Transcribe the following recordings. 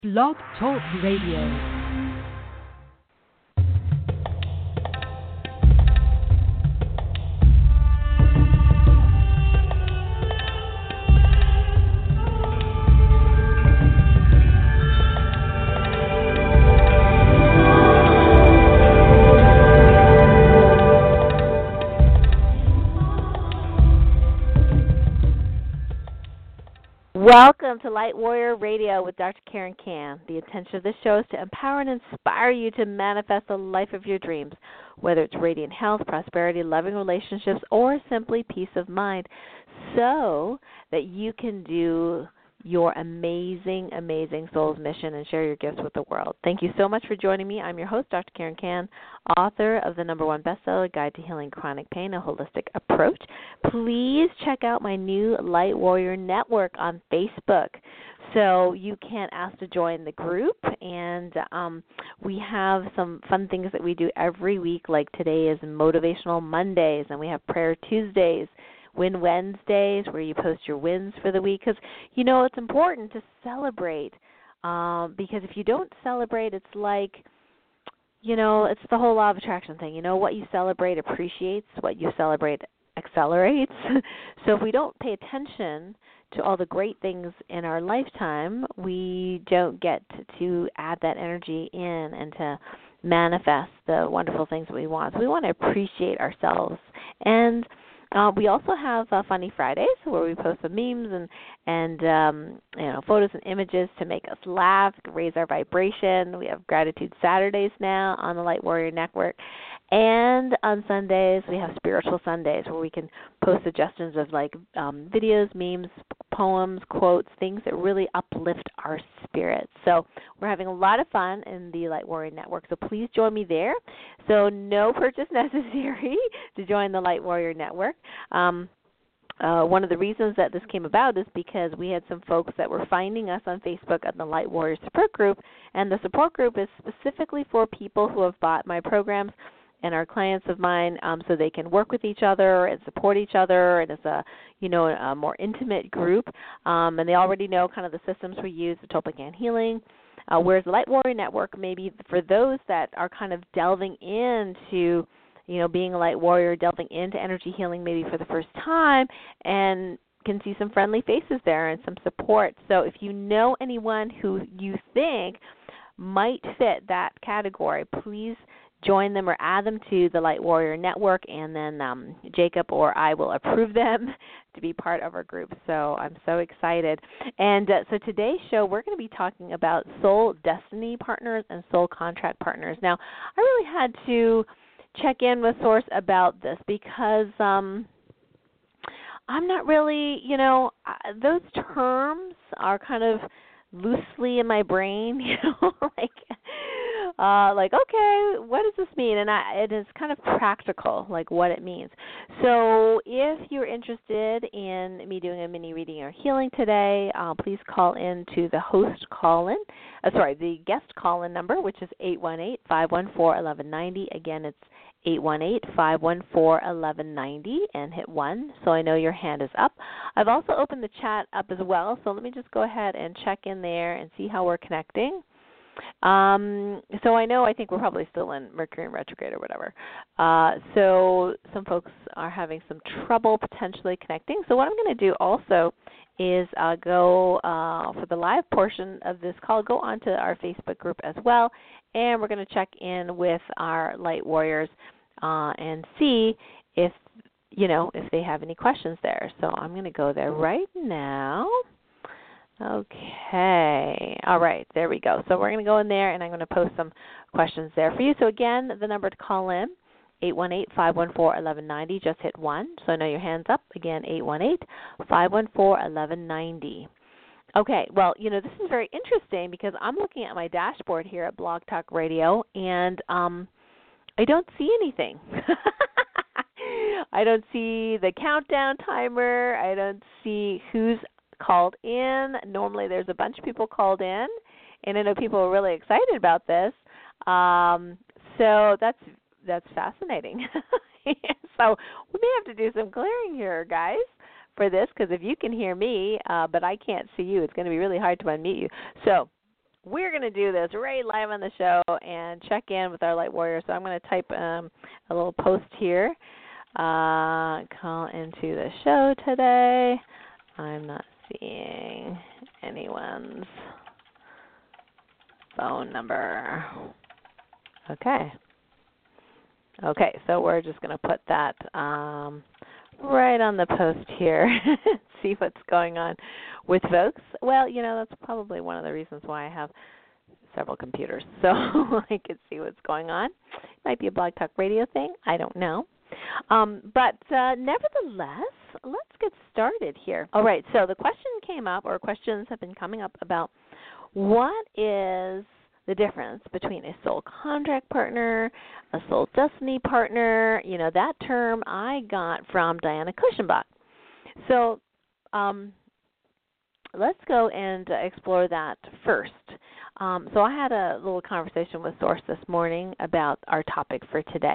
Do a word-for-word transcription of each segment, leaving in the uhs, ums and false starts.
Blog Talk Radio. Welcome to Light Warrior Radio with Doctor Karen Kan. The intention of this show is to empower and inspire you to manifest the life of your dreams, whether it's radiant health, prosperity, loving relationships, or simply peace of mind, so that you can do your amazing, amazing soul's mission and share your gifts with the world. Thank you so much for joining me. I'm your host, Doctor Karen Kan, author of the number one bestseller, Guide to Healing Chronic Pain, A Holistic Approach. Please check out my new Light Warrior Network on Facebook. So you can ask to join the group, and um, we have some fun things that we do every week, like today is Motivational Mondays, and we have Prayer Tuesdays, Win Wednesdays, where you post your wins for the week. Because, you know, it's important to celebrate, um, because if you don't celebrate, it's like, you know, it's the whole law of attraction thing. You know, what you celebrate appreciates, what you celebrate accelerates. So if we don't pay attention to all the great things in our lifetime, we don't get to, to add that energy in and to manifest the wonderful things that we want. So we want to appreciate ourselves. And Uh, we also have uh, Funny Fridays, where we post some memes and and um, you know, photos and images to make us laugh, raise our vibration. We have Gratitude Saturdays now on the Light Warrior Network, and on Sundays we have Spiritual Sundays, where we can post suggestions of like um, videos, memes, poems, quotes, things that really uplift our spirits. So we're having a lot of fun in the Light Warrior Network. So please join me there. So no purchase necessary to join the Light Warrior Network. Um, uh, one of the reasons that this came about is because we had some folks that were finding us on Facebook at the Light Warrior Support Group, and the support group is specifically for people who have bought my programs and are clients of mine, um, so they can work with each other and support each other, and it's a, you know, a more intimate group, um, and they already know kind of the systems we use, the Topolcan healing. Uh, whereas the Light Warrior Network, maybe for those that are kind of delving into, you know, being a light warrior, delving into energy healing maybe for the first time, and can see some friendly faces there and some support. So if you know anyone who you think might fit that category, please join them or add them to the Light Warrior Network, and then um, Jacob or I will approve them to be part of our group. So I'm so excited. And uh, so today's show, we're going to be talking about soul destiny partners and soul contract partners. Now, I really had to check in with Source about this because um, I'm not really, you know, uh, those terms are kind of loosely in my brain, you know, like, uh, like, okay, what does this mean? And I, it is kind of practical, like what it means. So if you're interested in me doing a mini reading or healing today, uh, please call in to the host call-in, uh, sorry, the guest call-in number, which is eight one eight, five one four, one one nine zero. Again, it's eight one eight, five one four, one one nine zero, and hit one so I know your hand is up. I've also opened the chat up as well, so let me just go ahead and check in there and see how we're connecting. Um, so I know I think we're probably still in Mercury in retrograde or whatever. Uh, so some folks are having some trouble potentially connecting. So what I'm going to do also is uh, go uh, for the live portion of this call, go onto our Facebook group as well, and we're going to check in with our Light Warriors uh, and see if, you know, if they have any questions there. So I'm going to go there right now. Okay. All right. There we go. So we're going to go in there, and I'm going to post some questions there for you. So, again, the number to call in, eight one eight, five one four, one one nine zero. Just hit one so I know your hand's up. Again, eight one eight, five one four, one one nine zero. Okay. Well, you know, this is very interesting because I'm looking at my dashboard here at Blog Talk Radio, and um, I don't see anything. I don't see the countdown timer. I don't see who's called in. Normally there's a bunch of people called in, and I know people are really excited about this. Um, so that's that's fascinating. So we may have to do some clearing here, guys, for this, because if you can hear me, uh, but I can't see you, it's going to be really hard to unmute you. So we're going to do this right live on the show and check in with our light warrior. So I'm going to type um, a little post here. Uh, call into the show today. I'm not seeing anyone's phone number. Okay. Okay, so we're just going to put that um, right on the post here. See what's going on with folks. Well, you know, that's probably one of the reasons why I have several computers, so I could see what's going on. Might be a Blog Talk Radio thing. I don't know. Um, but uh, nevertheless, let's get started here. All right, so the question came up, or questions have been coming up about what is the difference between a soul contract partner, a soul destiny partner. You know, that term I got from Diana Kuschenbach. So um, let's go and uh, explore that first. Um, so I had a little conversation with Source this morning about our topic for today.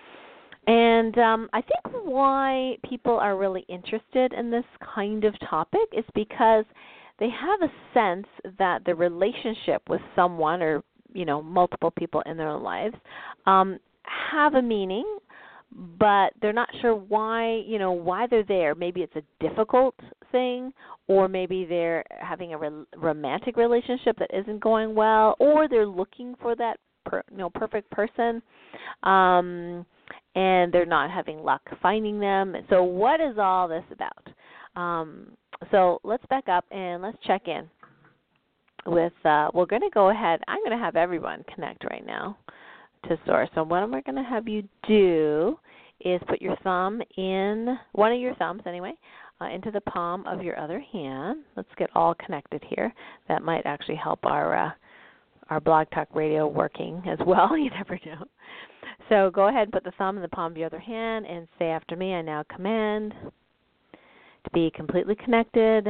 And um, I think why people are really interested in this kind of topic is because they have a sense that the relationship with someone or, you know, multiple people in their lives um, have a meaning, but they're not sure why, you know, why they're there. Maybe it's a difficult thing, or maybe they're having a re- romantic relationship that isn't going well, or they're looking for that, per, you know, perfect person, um, and they're not having luck finding them. So what is all this about? Um, so let's back up and let's check in with, uh, we're going to go ahead. I'm going to have everyone connect right now to Source. So what we're going to have you do is put your thumb in, one of your thumbs anyway, uh, into the palm of your other hand. Let's get all connected here. That might actually help our uh, our Blog Talk Radio working as well. You never know. So go ahead and put the thumb in the palm of your other hand and say after me, I now command to be completely connected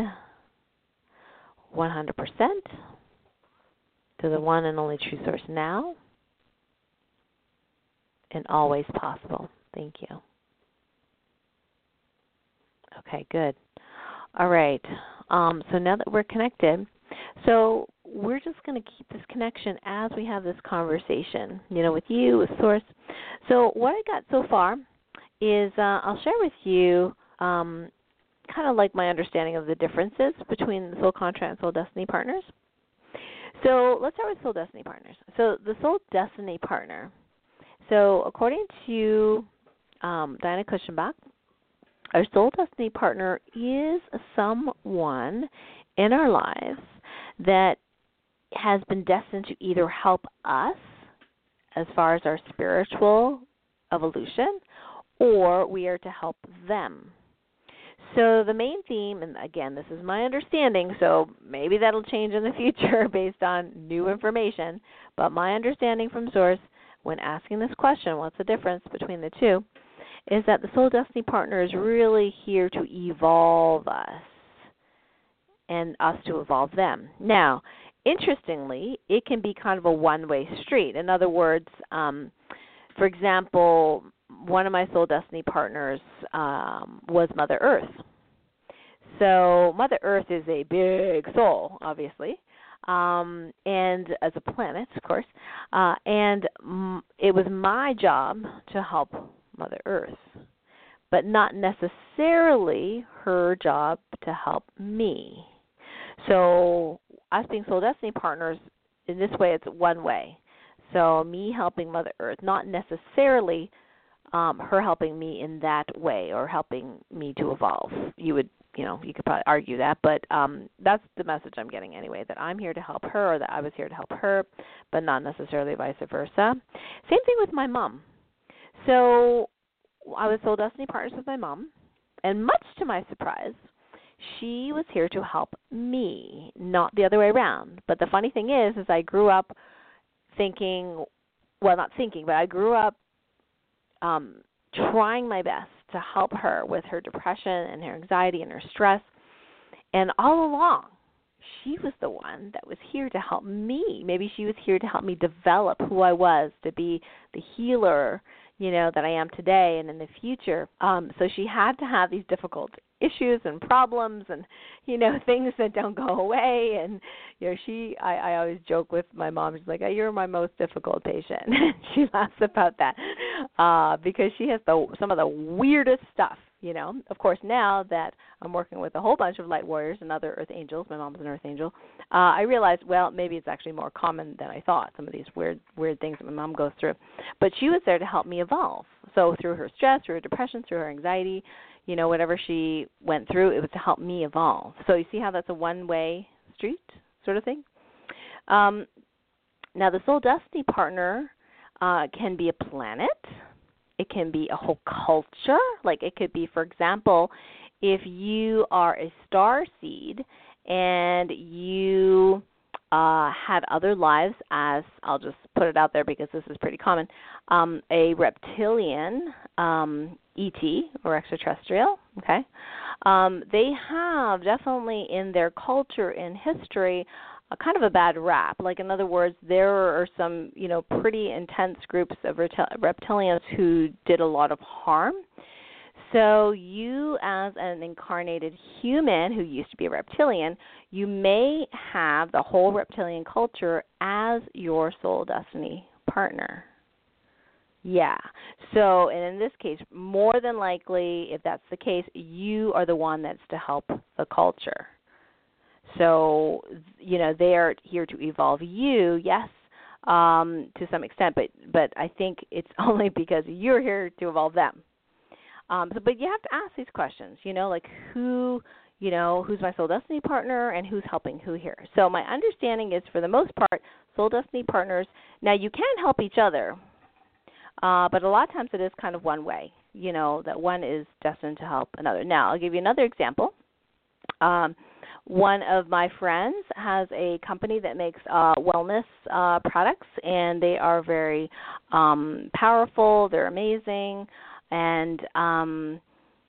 one hundred percent to the one and only true source now and always possible. Thank you. Okay, good. All right. Um, so now that we're connected, so we're just going to keep this connection as we have this conversation, you know, with you, with Source. So what I got so far is uh, I'll share with you um, kind of like my understanding of the differences between the Soul Contract and Soul Destiny partners. So let's start with Soul Destiny partners. So the Soul Destiny partner, so according to um, Diana Kuschenbach, our Soul Destiny partner is someone in our lives that has been destined to either help us as far as our spiritual evolution, or we are to help them. So the main theme, and again, this is my understanding, so maybe that'll change in the future based on new information, but my understanding from Source when asking this question, what's the difference between the two, is that the Soul Destiny partner is really here to evolve us and us to evolve them. Now, interestingly, it can be kind of a one-way street. In other words, um, for example, one of my Soul Destiny partners um, was Mother Earth. So Mother Earth is a big soul, obviously, um, and as a planet, of course, uh, and m- it was my job to help Mother Earth, but not necessarily her job to help me. So us being Soul Destiny partners, in this way, it's one way. So me helping Mother Earth, not necessarily um, her helping me in that way or helping me to evolve. You would, you know, you could probably argue that, but um, that's the message I'm getting anyway, that I'm here to help her or that I was here to help her, but not necessarily vice versa. Same thing with my mom. So I was Soul Destiny partners with my mom, and much to my surprise, she was here to help me, not the other way around. But the funny thing is, is I grew up thinking, well, not thinking, but I grew up um, trying my best to help her with her depression and her anxiety and her stress. And all along, she was the one that was here to help me. Maybe she was here to help me develop who I was, to be the healer, you know, that I am today and in the future. Um, so she had to have these difficult issues and problems and, you know, things that don't go away. And, you know, she, I, I always joke with my mom, she's like, oh, you're my most difficult patient. She laughs about that uh, because she has the some of the weirdest stuff, you know. Of course, now that I'm working with a whole bunch of light warriors and other earth angels, my mom's an earth angel, uh, I realized, well, maybe it's actually more common than I thought, some of these weird, weird things that my mom goes through. But she was there to help me evolve. So through her stress, through her depression, through her anxiety, you know, whatever she went through, it was to help me evolve. So you see how that's a one-way street sort of thing? Um, now, the soul destiny partner uh, can be a planet. It can be a whole culture. Like it could be, for example, if you are a star seed and you uh, had other lives as, I'll just put it out there because this is pretty common, um, a reptilian um, E T or extraterrestrial, okay? Um, they have definitely in their culture and history a kind of a bad rap. Like, in other words, there are some, you know, pretty intense groups of reptilians who did a lot of harm. So you, as an incarnated human who used to be a reptilian, you may have the whole reptilian culture as your soul destiny partner. Yeah. So, and in this case, more than likely, if that's the case, you are the one that's to help the culture. So, you know, they are here to evolve you, yes, um, to some extent, but, but I think it's only because you're here to evolve them. Um, so, but you have to ask these questions, you know, like who, you know, who's my soul destiny partner and who's helping who here. So my understanding is, for the most part, soul destiny partners, now you can help each other, uh, but a lot of times it is kind of one way, you know, that one is destined to help another. Now, I'll give you another example. Um, one of my friends has a company that makes uh, wellness uh, products, and they are very um, powerful. They're amazing. And um,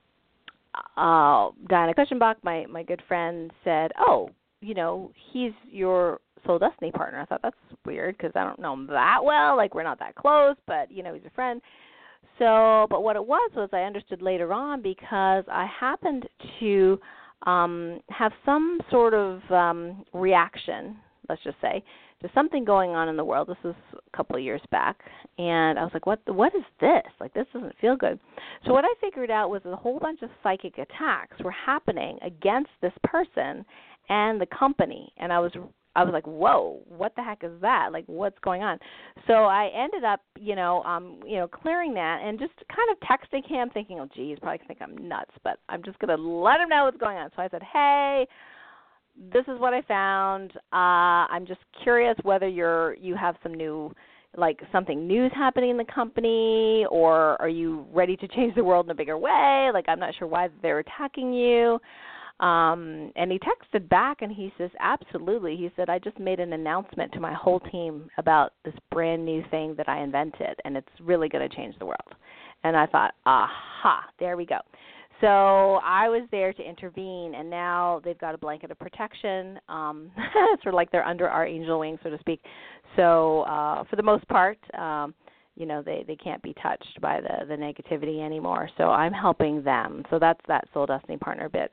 uh, Diana Kuchenbach, my, my good friend, said, oh, you know, he's your soul destiny partner. I thought, that's weird because I don't know him that well. Like, we're not that close, but, you know, he's a friend. So, but what it was was I understood later on, because I happened to um, have some sort of um, reaction, let's just say, to something going on in the world. This was a couple of years back, and I was like, what What is this? Like, this doesn't feel good. So what I figured out was a whole bunch of psychic attacks were happening against this person and the company, and I was I was like, whoa, what the heck is that? Like, what's going on? So I ended up, you know, um, you know, clearing that and just kind of texting him, thinking, oh, geez, probably think I'm nuts, but I'm just going to let him know what's going on. So I said, hey, this is what I found. Uh, I'm just curious whether you're you have some new, like something new is happening in the company, or are you ready to change the world in a bigger way? Like, I'm not sure why they're attacking you. Um, and he texted back and he says, absolutely. He said, I just made an announcement to my whole team about this brand new thing that I invented, and it's really going to change the world. And I thought, aha, there we go. So I was there to intervene, and now they've got a blanket of protection, um, sort of like they're under our angel wing, so to speak. So uh, for the most part, um, you know, they, they can't be touched by the, the negativity anymore. So I'm helping them. So that's that soul destiny partner bit.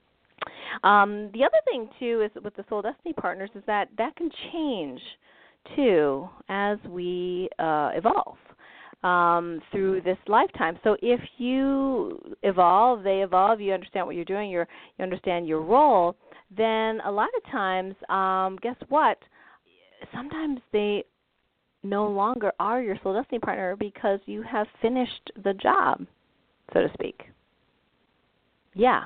Um, the other thing, too, is with the soul destiny partners is that that can change, too, as we uh, evolve um, through this lifetime. So if you evolve, they evolve, you understand what you're doing, you're, you understand your role, then a lot of times, um, guess what? Sometimes they no longer are your soul destiny partner because you have finished the job, so to speak. Yeah.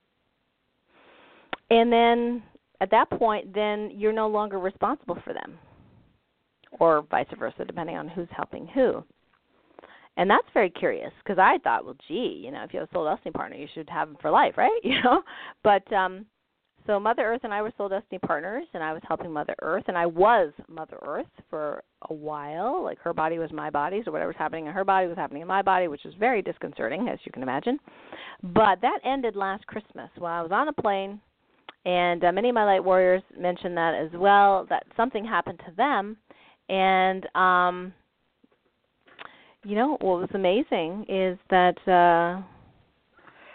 And then at that point, then you're no longer responsible for them, or vice versa, depending on who's helping who. And that's very curious, because I thought, well, gee, you know, if you have a soul destiny partner, you should have them for life, right? You know, but um, so Mother Earth and I were soul destiny partners, and I was helping Mother Earth, and I was Mother Earth for a while. Like, her body was my body, so whatever was happening in her body was happening in my body, which is very disconcerting, as you can imagine. But that ended last Christmas while I was on a plane. And uh, many of my light warriors mentioned that as well, that something happened to them. And, um, you know, what was amazing is that uh,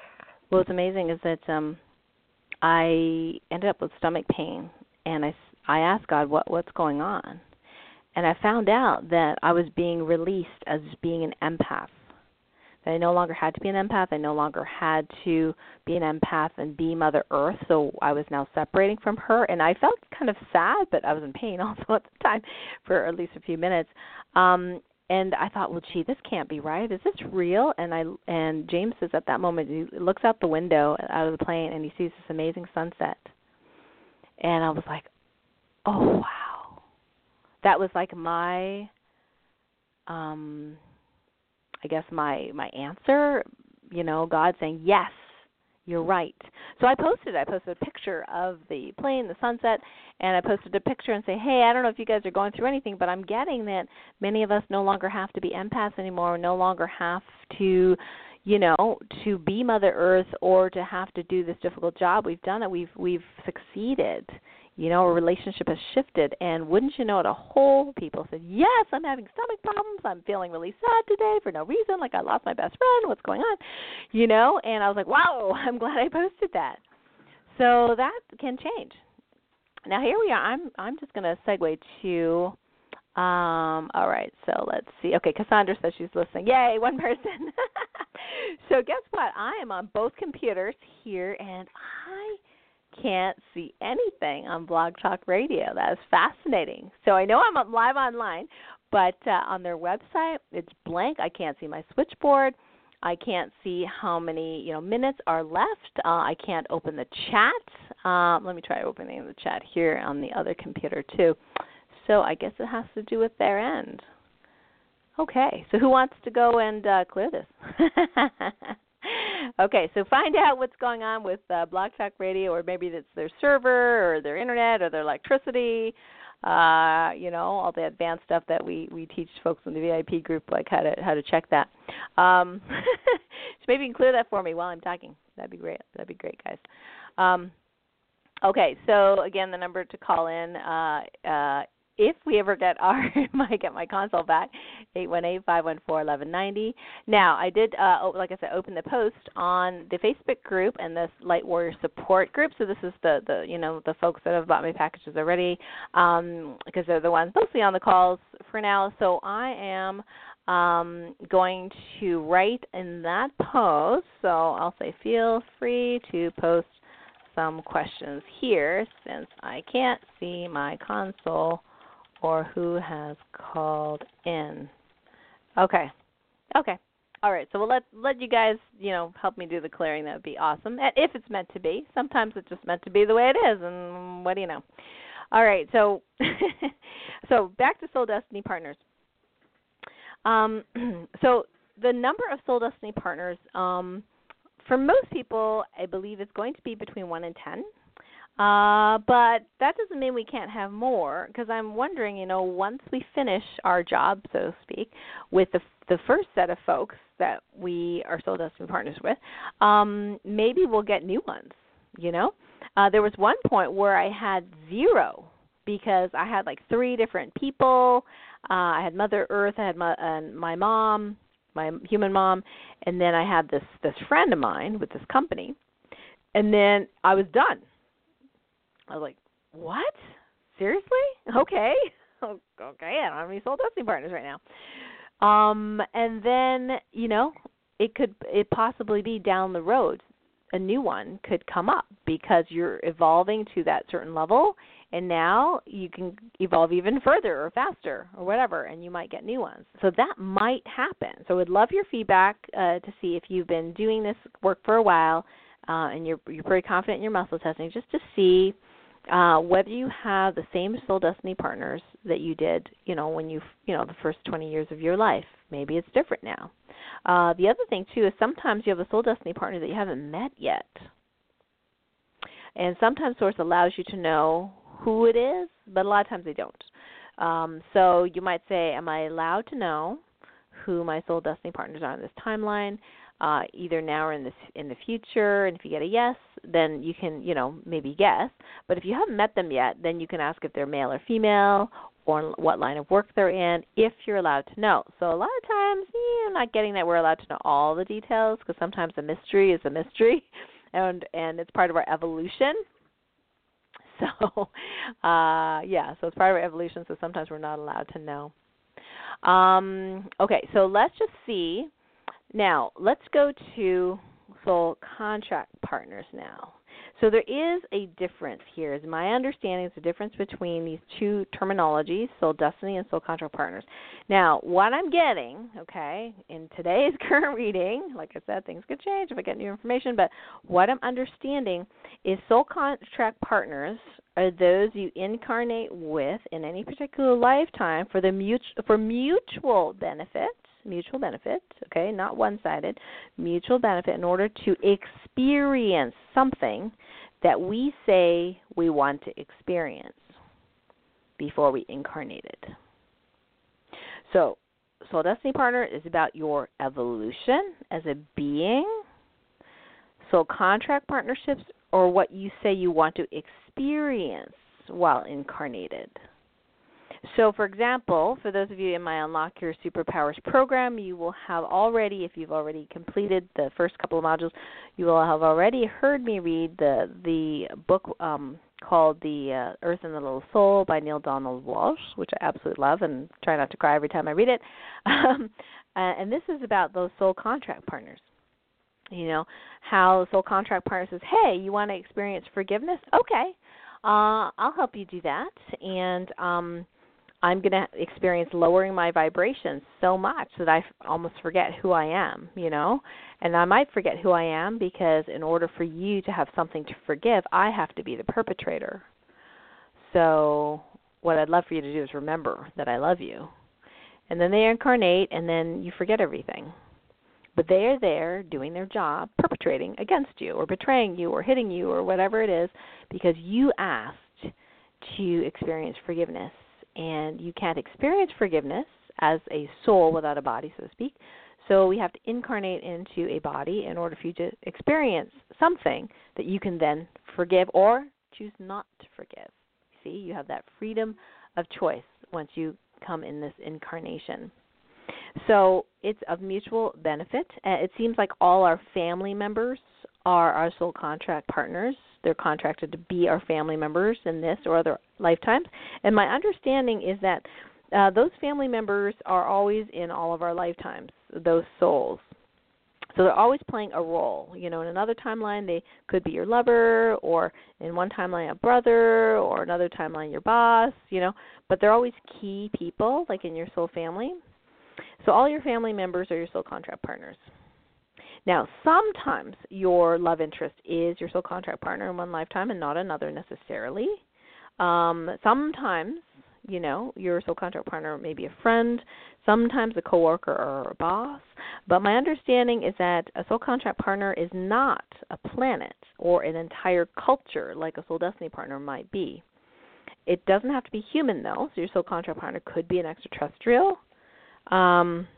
Well, what's amazing is that um, I ended up with stomach pain, and I, I asked God, what what's going on? And I found out that I was being released as being an empath. That I no longer had to be an empath. I no longer had to be an empath and be Mother Earth. So I was now separating from her, and I felt kind of sad, but I was in pain also at the time for at least a few minutes. Um, and I thought, well, gee, this can't be right. Is this real? And I and James says at that moment, he looks out the window out of the plane, and he sees this amazing sunset. And I was like, oh, wow. That was like my, um, I guess my, my answer, you know, God saying, yes, you're right. So I posted I posted a picture of the plane, the sunset, and I posted a picture and say, hey, I don't know if you guys are going through anything, but I'm getting that many of us no longer have to be empaths anymore, no longer have to, you know, to be Mother Earth or to have to do this difficult job. We've done it. We've we've succeeded. You know, a relationship has shifted, and wouldn't you know it, a whole people said, yes, I'm having stomach problems. I'm feeling really sad today for no reason, like I lost my best friend. What's going on? You know, and I was like, wow, I'm glad I posted that. So that can change. Now here we are. I'm I'm just going to segue to, um, all right, so let's see. Okay, Cassandra says she's listening. Yay, one person. So guess what? I am on both computers here, and I can't see anything on Blog Talk Radio. That is fascinating. So I know I'm live online, but uh, on their website, it's blank. I can't see my switchboard. I can't see how many you know minutes are left. Uh, I can't open the chat. Um, let me try opening the chat here on the other computer too. So I guess it has to do with their end. Okay, so who wants to go and uh, clear this? Okay, so find out what's going on with uh, Blog Talk Radio, or maybe it's their server or their internet or their electricity, uh, you know, all the advanced stuff that we, we teach folks in the V I P group, like how to how to check that. Um, so maybe you can clear that for me while I'm talking. That'd be great. That'd be great, guys. Um, okay, so again, the number to call in, uh, uh, if we ever get our my get my console back, eight one eight, five one four, one one nine zero. Now, I did, uh, like I said, open the post on the Facebook group and this Light Warrior support group. So this is the, the you know, the folks that have bought my packages already, um, because they're the ones mostly on the calls for now. So I am um, going to write in that post. So I'll say feel free to post some questions here since I can't see my console or who has called in. Okay. Okay. All right. So we'll let let you guys, you know, help me do the clearing. That would be awesome. And if it's meant to be. Sometimes it's just meant to be the way it is, and what do you know? All right. So so back to Soul Destiny Partners. Um, so the number of Soul Destiny Partners, um, for most people, I believe it's going to be between one and ten. Uh, but that doesn't mean we can't have more, because I'm wondering, you know, once we finish our job, so to speak, with the the first set of folks that we are Soul Destiny Partners with, um, maybe we'll get new ones, you know. Uh, there was one point where I had zero because I had like three different people. Uh, I had Mother Earth, I had my, uh, my mom, my human mom, and then I had this, this friend of mine with this company, and then I was done. I was like, what? Seriously? Okay. Okay, I don't have any Soul Destiny Partners right now. Um, and then, you know, it could it possibly be down the road. A new one could come up because you're evolving to that certain level, and now you can evolve even further or faster or whatever, and you might get new ones. So that might happen. So I would love your feedback uh, to see if you've been doing this work for a while uh, and you're, you're very confident in your muscle testing, just to see Uh, whether you have the same Soul Destiny Partners that you did, you know, when you, you know, the first twenty years of your life. Maybe it's different now. Uh, the other thing, too, is sometimes you have a Soul Destiny Partner that you haven't met yet. And sometimes Source allows you to know who it is, but a lot of times they don't. Um, so you might say, am I allowed to know who my Soul Destiny Partners are in this timeline? Uh, either now or in the in the future, and if you get a yes, then you can, you know, maybe guess. But if you haven't met them yet, then you can ask if they're male or female, or what line of work they're in, if you're allowed to know. So a lot of times, yeah, I'm not getting that we're allowed to know all the details, because sometimes a mystery is a mystery, and and it's part of our evolution. So, uh, yeah, so it's part of our evolution, so sometimes we're not allowed to know. Um, okay, so let's just see. Now, let's go to soul contract partners now. So there is a difference here. As my understanding is the difference between these two terminologies, soul destiny and soul contract partners. Now, what I'm getting, okay, in today's current reading, like I said, things could change if I get new information, but what I'm understanding is soul contract partners are those you incarnate with in any particular lifetime for the mutual, for mutual benefit, mutual benefit, okay, not one-sided, mutual benefit in order to experience something that we say we want to experience before we incarnated. So, Soul Destiny Partner is about your evolution as a being. Soul Contract Partnerships are what you say you want to experience while incarnated. So, for example, for those of you in my Unlock Your Superpowers program, you will have already, if you've already completed the first couple of modules, you will have already heard me read the the book um, called The uh, Earth and the Little Soul by Neale Donald Walsch, which I absolutely love and try not to cry every time I read it. Um, uh, and this is about those soul contract partners. You know, how the soul contract partner says, hey, you want to experience forgiveness? Okay, uh, I'll help you do that. And um, I'm going to experience lowering my vibrations so much that I f- almost forget who I am, you know. And I might forget who I am because in order for you to have something to forgive, I have to be the perpetrator. So what I'd love for you to do is remember that I love you. And then they incarnate, and then you forget everything. But they are there doing their job, perpetrating against you or betraying you or hitting you or whatever it is because you asked to experience forgiveness. And you can't experience forgiveness as a soul without a body, so to speak. So we have to incarnate into a body in order for you to experience something that you can then forgive or choose not to forgive. See, you have that freedom of choice once you come in this incarnation. So it's of mutual benefit. Uh, it seems like all our family members are our soul contract partners. They're contracted to be our family members in this or other lifetimes. And my understanding is that uh, those family members are always in all of our lifetimes, those souls. So they're always playing a role. You know, in another timeline, they could be your lover, or in one timeline, a brother, or another timeline, your boss, you know. But they're always key people, like in your soul family. So all your family members are your soul contract partners. Now, sometimes your love interest is your soul contract partner in one lifetime and not another necessarily. Um, sometimes, you know, your soul contract partner may be a friend, sometimes a coworker or a boss. But my understanding is that a soul contract partner is not a planet or an entire culture like a soul destiny partner might be. It doesn't have to be human, though, so your soul contract partner could be an extraterrestrial. Um,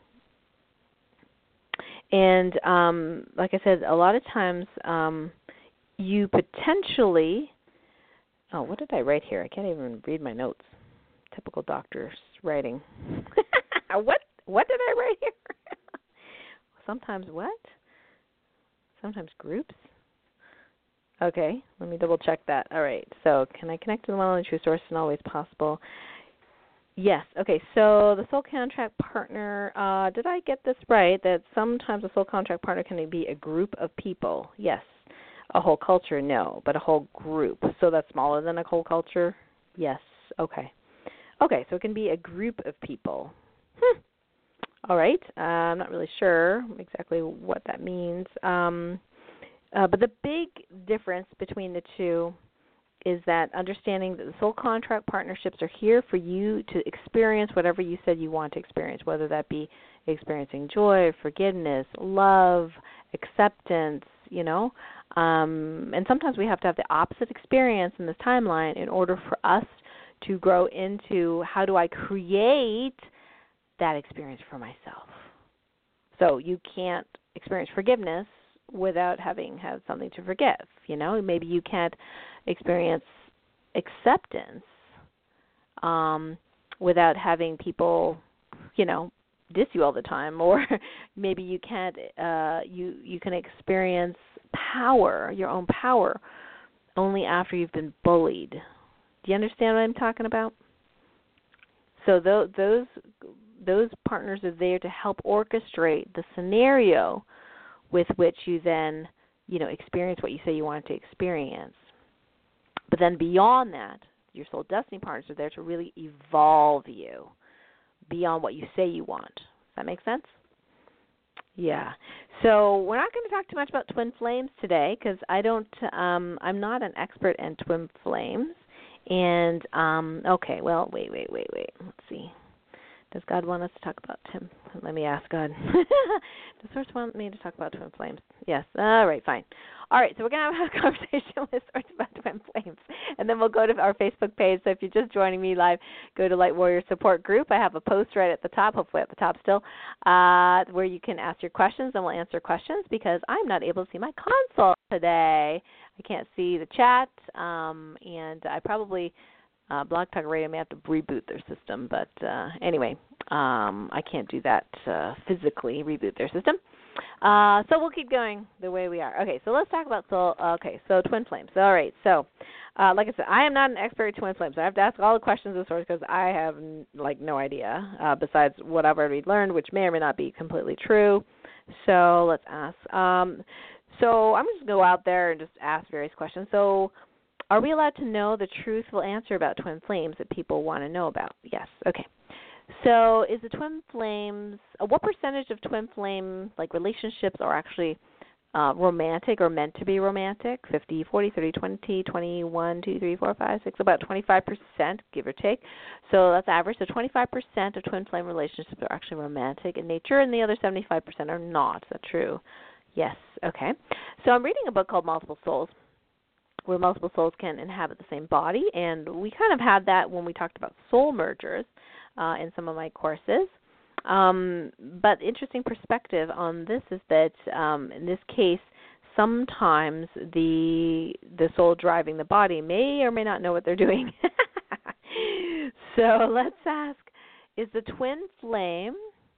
and um, like I said, a lot of times um, you potentially, oh, what did I write here? I can't even read my notes. Typical doctor's writing. what what did I write here? Sometimes what? Sometimes groups? Okay, let me double check that. All right, so can I connect to the one only true source and always possible? Yes. Okay, so the soul contract partner, uh, did I get this right, that sometimes a soul contract partner can be a group of people? Yes. A whole culture? No, but a whole group. So that's smaller than a whole culture? Yes. Okay. Okay, so it can be a group of people. Hmm. All right. Uh, I'm not really sure exactly what that means. Um, uh, but the big difference between the two is that understanding that the soul contract partnerships are here for you to experience whatever you said you want to experience, whether that be experiencing joy, forgiveness, love, acceptance, you know. Um, and sometimes we have to have the opposite experience in this timeline in order for us to grow into how do I create that experience for myself. So you can't experience forgiveness without having had something to forgive, you know. Maybe you can't experience acceptance um, without having people, you know, diss you all the time, or maybe you can't, uh, you, you can experience power, your own power, only after you've been bullied. Do you understand what I'm talking about? So th- those those partners are there to help orchestrate the scenario with which you then, you know, experience what you say you want to experience. But then beyond that, your soul destiny partners are there to really evolve you beyond what you say you want. Does that make sense? Yeah. So we're not going to talk too much about twin flames today because I don't. Um, I'm not an expert in twin flames. And um, okay, well, wait, wait, wait, wait. Let's see. Does God want us to talk about Tim? Let me ask God. Does Source want me to talk about twin flames? Yes. All right, fine. All right, so we're going to have a conversation with Source about twin flames, and then we'll go to our Facebook page. So if you're just joining me live, go to Light Warrior Support Group. I have a post right at the top, hopefully at the top still, uh, where you can ask your questions, and we'll answer questions because I'm not able to see my console today. I can't see the chat, um, and I probably... Uh, Blog Talk Radio may have to reboot their system, but uh, anyway, um, I can't do that uh, physically, reboot their system. Uh, so we'll keep going the way we are. Okay, so let's talk about soul. Okay, so twin flames. All right, so uh, like I said, I am not an expert in twin flames. I have to ask all the questions of Source because I have like no idea uh, besides what I've already learned, which may or may not be completely true. So let's ask. Um, so I'm just going to go out there and just ask various questions. So are we allowed to know the truthful answer about twin flames that people want to know about? Yes. Okay. So is the twin flames, uh, what percentage of twin flame like relationships are actually uh, romantic or meant to be romantic? fifty, forty, thirty, twenty, twenty-one, two, three, four, five, six, about twenty-five percent, give or take. So that's average. So twenty-five percent of twin flame relationships are actually romantic in nature, and the other seventy-five percent are not. Is that true? Yes. Okay. So I'm reading a book called Multiple Souls, where multiple souls can inhabit the same body, and we kind of had that when we talked about soul mergers uh, in some of my courses. Um, but interesting perspective on this is that um, in this case, sometimes the the soul driving the body may or may not know what they're doing. So let's ask, is the twin flame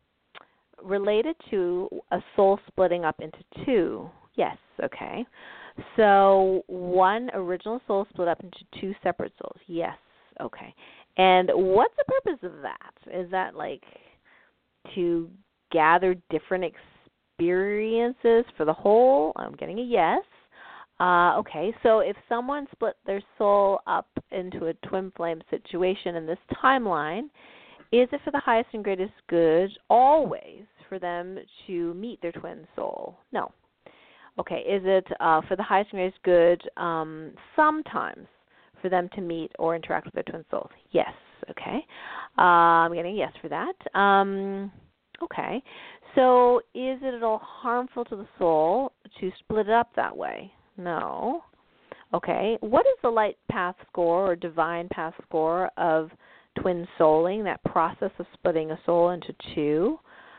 related to a soul splitting up into two? Yes, okay. So one original soul split up into two separate souls. Yes. Okay. And what's the purpose of that? Is that like to gather different experiences for the whole? I'm getting a yes. Uh, okay. So if someone split their soul up into a twin flame situation in this timeline, is it for the highest and greatest good always for them to meet their twin soul? No. Okay, is it uh, for the highest and greatest good um, sometimes for them to meet or interact with their twin souls? Yes, okay. Uh, I'm getting a yes for that. Um, okay, so is it at all harmful to the soul to split it up that way? No. Okay, what is the light path score or divine path score of twin souling, that process of splitting a soul into two?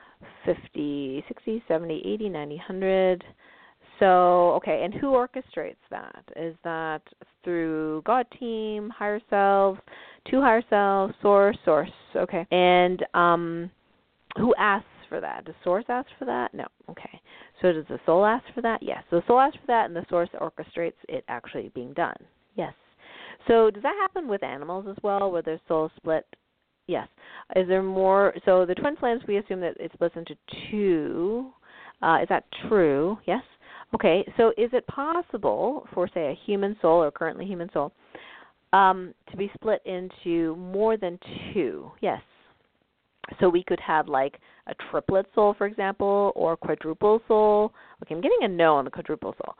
fifty, sixty, seventy, eighty, ninety, one hundred. So, okay, and who orchestrates that? Is that through God team, higher selves, two higher selves, source, source, okay. And um, who asks for that? Does source ask for that? No, okay. So does the soul ask for that? Yes. So the soul asks for that, and the source orchestrates it actually being done. Yes. So does that happen with animals as well, where their souls split? Yes. Is there more? So the twin flames, we assume that it splits into two. Uh, is that true? Yes. Okay, so is it possible for, say, a human soul or currently human soul um, to be split into more than two? Yes. So we could have like a triplet soul, for example, or quadruple soul. Okay, I'm getting a no on the quadruple soul.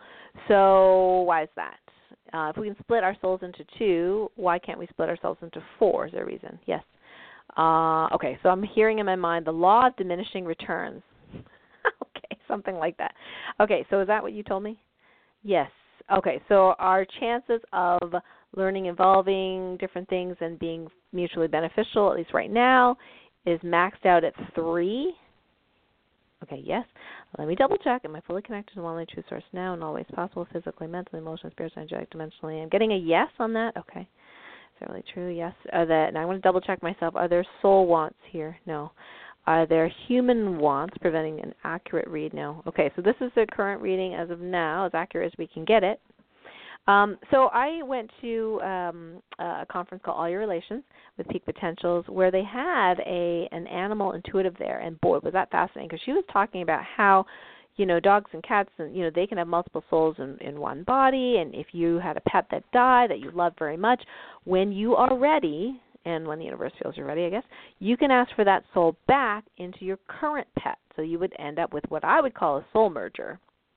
So why is that? Uh, if we can split our souls into two, why can't we split ourselves into four? Is there a reason? Yes. Uh, okay, so I'm hearing in my mind the law of diminishing returns. Okay, something like that. Okay, so is that what you told me? Yes. Okay, so our chances of learning, evolving different things, and being mutually beneficial, at least right now, is maxed out at three. Okay, yes. Let me double check. Am I fully connected to one only true source now and always possible, physically, mentally, emotionally, spiritually, energetic, dimensionally? I'm getting a yes on that. Okay. necessarily true. Yes. Are that, and I want to double check myself. Are there soul wants here? No. Are there human wants preventing an accurate read? No. Okay, so this is the current reading as of now, as accurate as we can get it. Um, so I went to um, a conference called All Your Relations with Peak Potentials, where they had a an animal intuitive there, and boy, was that fascinating, because she was talking about how, you know, dogs and cats, and you know, they can have multiple souls in, in one body, and if you had a pet that died that you loved very much, when you are ready, and when the universe feels you're ready, I guess, you can ask for that soul back into your current pet. So you would end up with what I would call a soul merger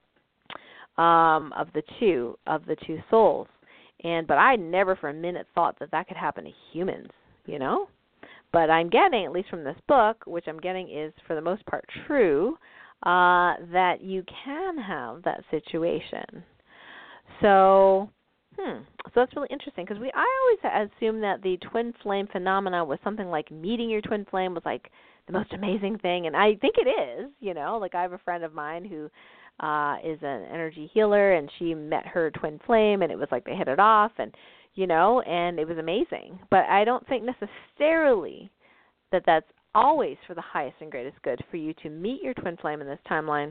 um, of the two of the two souls. And but I never for a minute thought that that could happen to humans, you know. But I'm getting, at least from this book, which I'm getting is for the most part true, uh, that you can have that situation. So. Hmm. So that's really interesting, because we I always assumed that the twin flame phenomena was something like meeting your twin flame was like the most amazing thing, and I think it is. You know, like I have a friend of mine who uh, is an energy healer, and she met her twin flame, and it was like they hit it off, and you know, and it was amazing. But I don't think necessarily that that's always for the highest and greatest good for you to meet your twin flame in this timeline,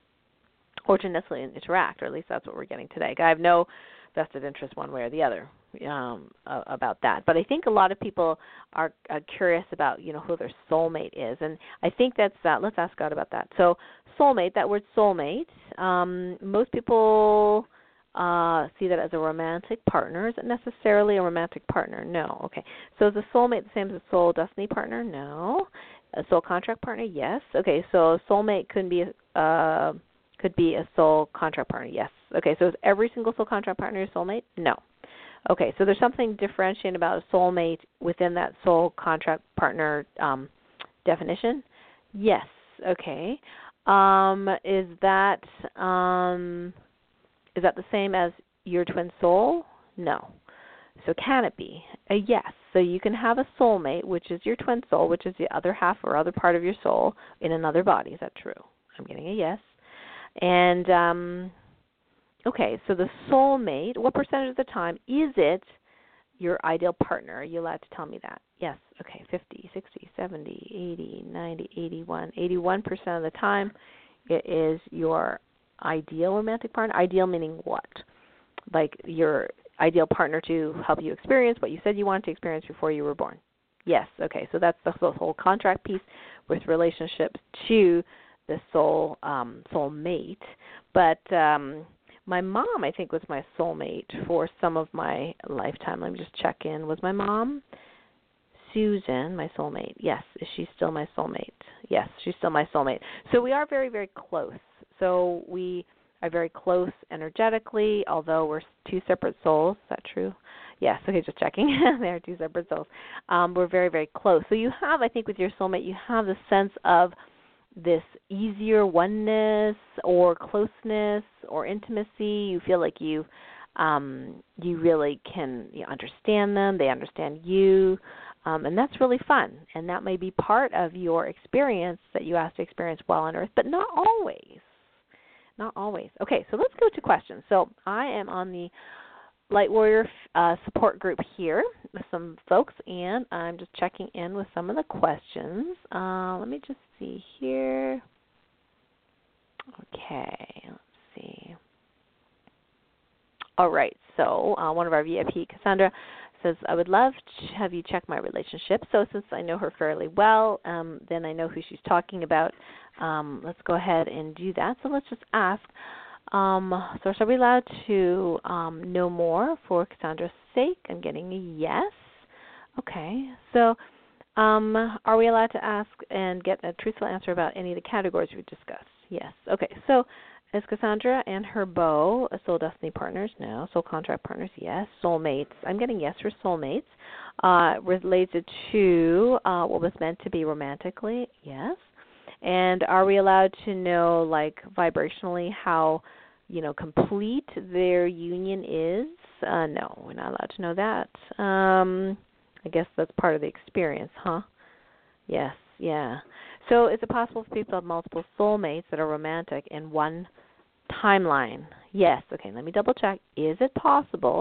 or to necessarily interact, or at least that's what we're getting today. I have no vested interest one way or the other um, uh, about that. But I think a lot of people are uh, curious about, you know, who their soulmate is. And I think that's, uh, let's ask God about that. So soulmate, that word soulmate, um, most people uh, see that as a romantic partner. Is it necessarily a romantic partner? No. Okay. So is a soulmate the same as a soul destiny partner? No. A soul contract partner? Yes. Okay. So soulmate could be a uh, could be a soul contract partner, yes. Okay, so is every single soul contract partner your soulmate? No. Okay, so there's something differentiating about a soulmate within that soul contract partner um, definition? Yes. Okay. Um, is that um, is that the same as your twin soul? No. So can it be? A yes. So you can have a soulmate, which is your twin soul, which is the other half or other part of your soul in another body. Is that true? I'm getting a yes. And, um, okay, so the soulmate, what percentage of the time is it your ideal partner? Are you allowed to tell me that? Yes. Okay, fifty, sixty, seventy, eighty, ninety, eighty-one. eighty-one percent of the time it is your ideal romantic partner. Ideal meaning what? Like your ideal partner to help you experience what you said you wanted to experience before you were born. Yes. Okay, so that's the whole contract piece with relationships to the soul um, soulmate, but um, my mom, I think, was my soulmate for some of my lifetime. Let me just check in. Was my mom Susan my soulmate? Yes. Is she still my soulmate? Yes, she's still my soulmate. So we are very, very close. So we are very close energetically, although we're two separate souls. Is that true? Yes. Okay, just checking. They are two separate souls. Um, we're very, very close. So you have, I think, with your soulmate, you have the sense of this easier oneness or closeness or intimacy. You feel like you um, you really can you know, understand them. They understand you. Um, and that's really fun. And that may be part of your experience that you asked to experience while on Earth, but not always. Not always. Okay, so let's go to questions. So I am on the Light Warrior uh, support group here with some folks, and I'm just checking in with some of the questions. Uh, let me just see here. Okay, let's see. All right, so uh, one of our V I P, Cassandra, says, I would love to have you check my relationship. So since I know her fairly well, um, then I know who she's talking about. Um, let's go ahead and do that. So let's just ask, Um, so are we allowed to um, know more for Cassandra's sake? I'm getting a yes. Okay. So um, are we allowed to ask and get a truthful answer about any of the categories we discussed? Yes. Okay. So is Cassandra and her beau soul destiny partners? No. Soul contract partners? Yes. Soulmates? I'm getting yes for soulmates. Uh, related to uh, what was meant to be romantically? Yes. And are we allowed to know, like, vibrationally how, you know, complete their union is? Uh, no, we're not allowed to know that. Um, I guess that's part of the experience, huh? Yes, yeah. So is it possible for people to have multiple soulmates that are romantic in one timeline? Yes. Okay, let me double check. Is it possible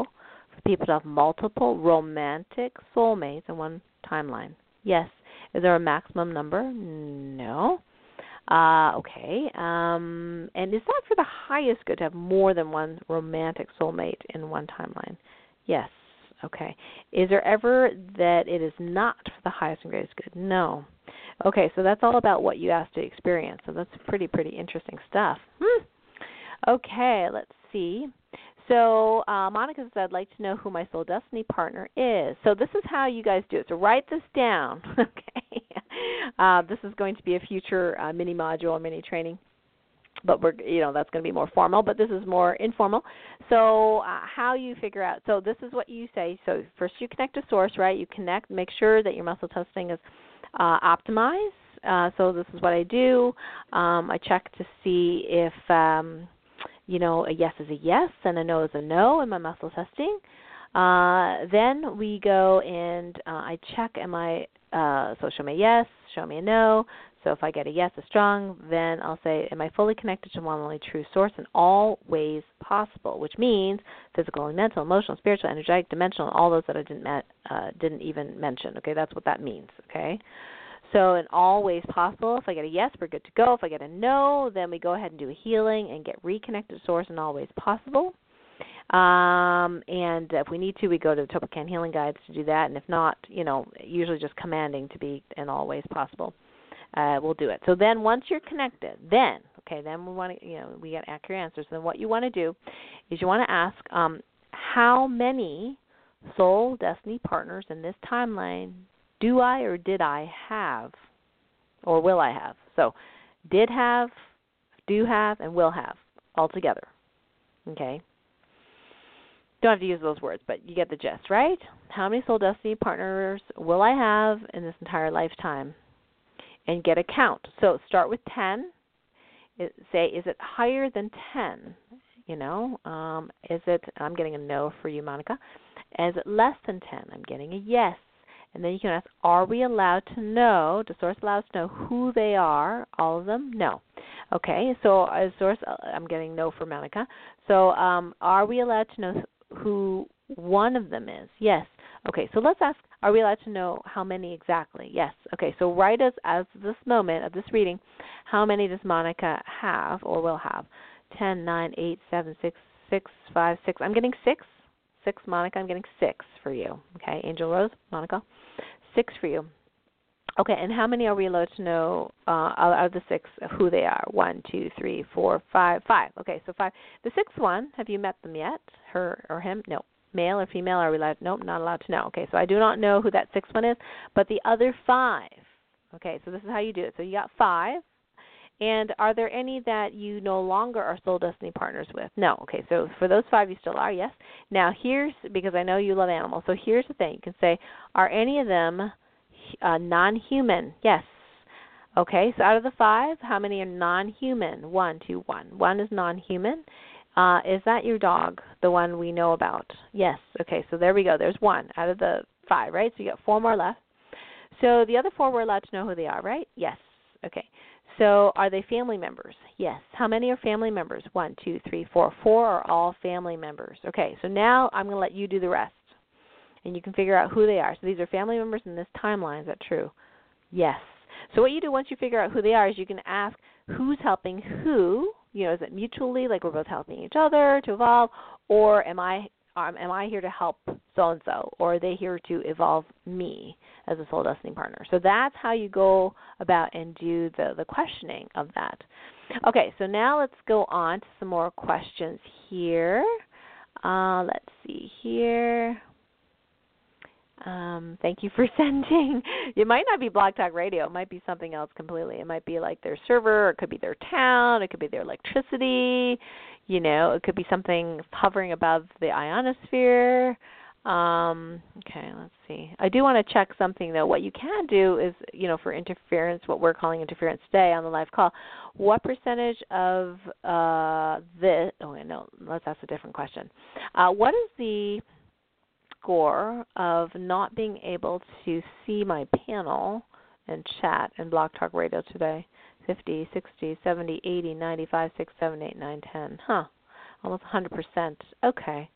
for people to have multiple romantic soulmates in one timeline? Yes. Is there a maximum number? No. Uh, okay. Um, and is that for the highest good to have more than one romantic soulmate in one timeline? Yes. Okay. Is there ever that it is not for the highest and greatest good? No. Okay, so that's all about what you asked to experience. So that's pretty, pretty interesting stuff. Hmm. Okay, let's see. So uh, Monica says, I'd like to know who my soul destiny partner is. So this is how you guys do it. So write this down. Okay. Uh, this is going to be a future uh, mini module or mini training. But we're, you know, that's going to be more formal, but this is more informal. So uh, how you figure out, so this is what you say. So first you connect to source, right? You connect, make sure that your muscle testing is uh, optimized. Uh, so this is what I do. Um, I check to see if, um, you know, a yes is a yes and a no is a no in my muscle testing. Uh, then we go and uh, I check, am I, uh, so show me a yes, show me a no. So if I get a yes, a strong, then I'll say, am I fully connected to one only true source in all ways possible, which means physical, mental, emotional, spiritual, energetic, dimensional, all those that I didn't met, uh, didn't even mention. Okay, that's what that means. Okay, so in all ways possible, if I get a yes, we're good to go. If I get a no, then we go ahead and do a healing and get reconnected to source in all ways possible. Um, and if we need to, we go to the Topocan Healing Guides to do that. And if not, you know, usually just commanding to be in all ways possible. Uh, we'll do it. So then once you're connected, then, okay, then we want to, you know, we get accurate answers. Then what you want to do is you want to ask um, how many soul destiny partners in this timeline do I or did I have or will I have? So did have, do have, and will have all together. Okay? Don't have to use those words, but you get the gist, right? How many soul destiny partners will I have in this entire lifetime? And get a count. So start with ten. It, say, is it higher than ten? You know, um, is it, I'm getting a no for you, Monica. Is it less than ten? I'm getting a yes. And then you can ask, are we allowed to know, does Source allow us to know who they are, all of them? No. Okay, so as Source, I'm getting no for Monica. So um, are we allowed to know who one of them is? Yes. Okay, so let's ask, are we allowed to know how many exactly? Yes. Okay, so right as, as this moment of this reading, how many does Monica have or will have? ten, nine, eight, seven, six, six, five, six. I'm getting six. Six, Monica. I'm getting six for you. Okay, Angel Rose, Monica. Six for you. Okay, and how many are we allowed to know uh, out of the six who they are? One, two, three, four, five, five. Okay, so five. The sixth one, have you met them yet? Her or him? No. Male or female, are we allowed? Nope, not allowed to know. Okay, so I do not know who that sixth one is, but the other five. Okay, so this is how you do it. So you got five. And are there any that you no longer are soul destiny partners with? No. Okay, so for those five you still are, yes. Now here's, because I know you love animals, so here's the thing. You can say, are any of them uh, non-human? Yes. Okay, so out of the five, how many are non-human? One, two, one. One is non-human. Uh, is that your dog, the one we know about? Yes. Okay, so there we go. There's one out of the five, right? So you got four more left. So the other four we're allowed to know who they are, right? Yes. Okay. So are they family members? Yes. How many are family members? One, two, three, four. Four are all family members. Okay, so now I'm going to let you do the rest. And you can figure out who they are. So these are family members in this timeline. Is that true? Yes. So what you do once you figure out who they are is you can ask who's helping who. You know, is it mutually, like we're both helping each other to evolve, or am I um, am I here to help so-and-so, or are they here to evolve me as a soul destiny partner? So that's how you go about and do the, the questioning of that. Okay, so now let's go on to some more questions here. Uh, let's see here. Um, thank you for sending. It might not be Blog Talk Radio. It might be something else completely. It might be like their server. Or it could be their town. It could be their electricity. You know, it could be something hovering above the ionosphere. Um, okay, let's see. I do want to check something, though. What you can do is, you know, for interference, what we're calling interference today on the live call, what percentage of uh, this, oh, wait, no, let's ask a different question. Uh, what is the score of not being able to see my panel and chat in Blog Talk Radio today? fifty, sixty, seventy, eighty, ninety-five, six, seven, eight, nine, ten. Huh. Almost one hundred percent. Okay.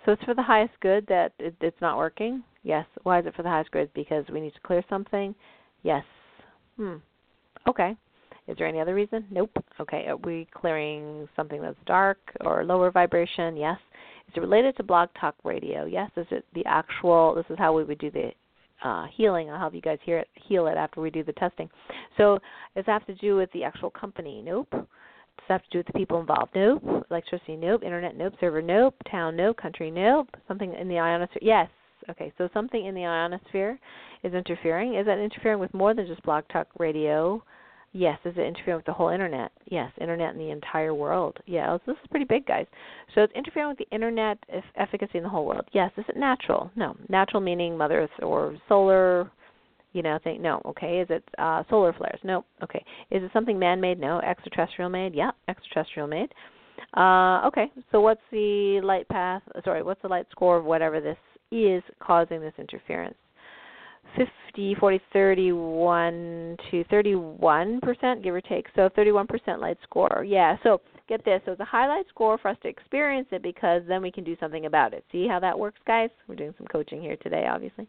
So it's for the highest good that it, it's not working? Yes. Why is it for the highest good? Because we need to clear something? Yes. Hmm. Okay. Is there any other reason? Nope. Okay. Are we clearing something that's dark or lower vibration? Yes. Is it related to Blog Talk Radio? Yes. Is it the actual, this is how we would do the uh, healing. I'll help you guys hear it, heal it after we do the testing. So does it have to do with the actual company? Nope. Does it have to do with the people involved? Nope. Electricity? Nope. Internet? Nope. Server? Nope. Town? Nope. Country? Nope. Something in the ionosphere? Yes. Okay, so something in the ionosphere is interfering. Is that interfering with more than just Blog Talk Radio? Yes. Is it interfering with the whole Internet? Yes. Internet in the entire world. Yeah, this is pretty big, guys. So it's interfering with the Internet efficacy in the whole world. Yes. Is it natural? No. Natural meaning Mother Earth or solar, you know, thing? No. Okay. Is it uh, solar flares? No. Okay. Is it something man-made? No. Extraterrestrial made? Yeah. Extraterrestrial made. Uh, okay. So what's the light path? Sorry, what's the light score of whatever this is causing this interference? fifty, forty, thirty-one to thirty-one percent, give or take. So thirty-one percent light score. Yeah, so get this. So it's a high light score for us to experience it because then we can do something about it. See how that works, guys? We're doing some coaching here today, obviously.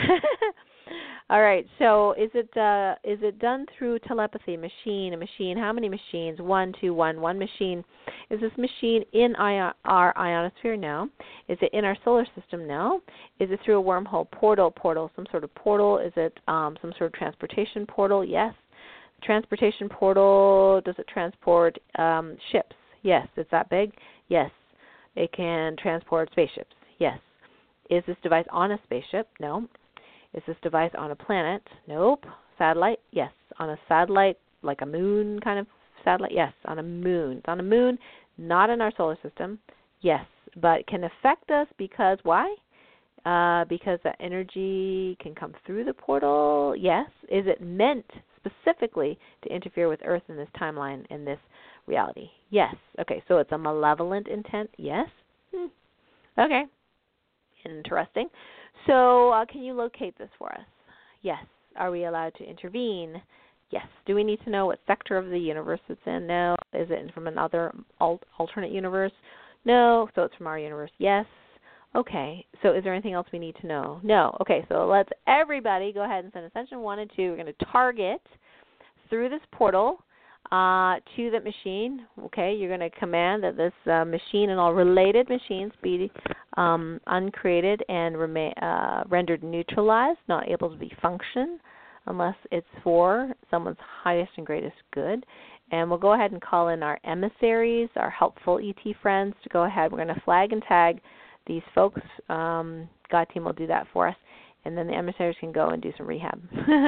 All right, so is it uh, is it done through telepathy, machine, a machine? How many machines? One, two, one, one machine. Is this machine in our ionosphere? No. Is it in our solar system? No. Is it through a wormhole, portal, portal, some sort of portal? Is it um, some sort of transportation portal? Yes. Transportation portal, does it transport um, ships? Yes. It's that big? Yes. It can transport spaceships? Yes. Is this device on a spaceship? No. Is this device on a planet? Nope. Satellite? Yes. On a satellite, like a moon kind of satellite? Yes. On a moon. It's on a moon, not in our solar system. Yes. But can affect us because why? Uh, because the energy can come through the portal? Yes. Is it meant specifically to interfere with Earth in this timeline, in this reality? Yes. Okay, so it's a malevolent intent? Yes. Hmm. Okay. Interesting. So uh, can you locate this for us? Yes. Are we allowed to intervene? Yes. Do we need to know what sector of the universe it's in? No. Is it from another alt- alternate universe? No. So it's from our universe? Yes. Okay. So is there anything else we need to know? No. Okay. So let's everybody go ahead and send Ascension one and two. We're going to target through this portal uh, to the machine. Okay. You're going to command that this uh, machine and all related machines be um, uncreated and remain, uh, rendered neutralized, not able to be function unless it's for someone's highest and greatest good. And we'll go ahead and call in our emissaries, our helpful E T friends to go ahead. We're going to flag and tag these folks. Um, God Team will do that for us. And then the emissaries can go and do some rehab.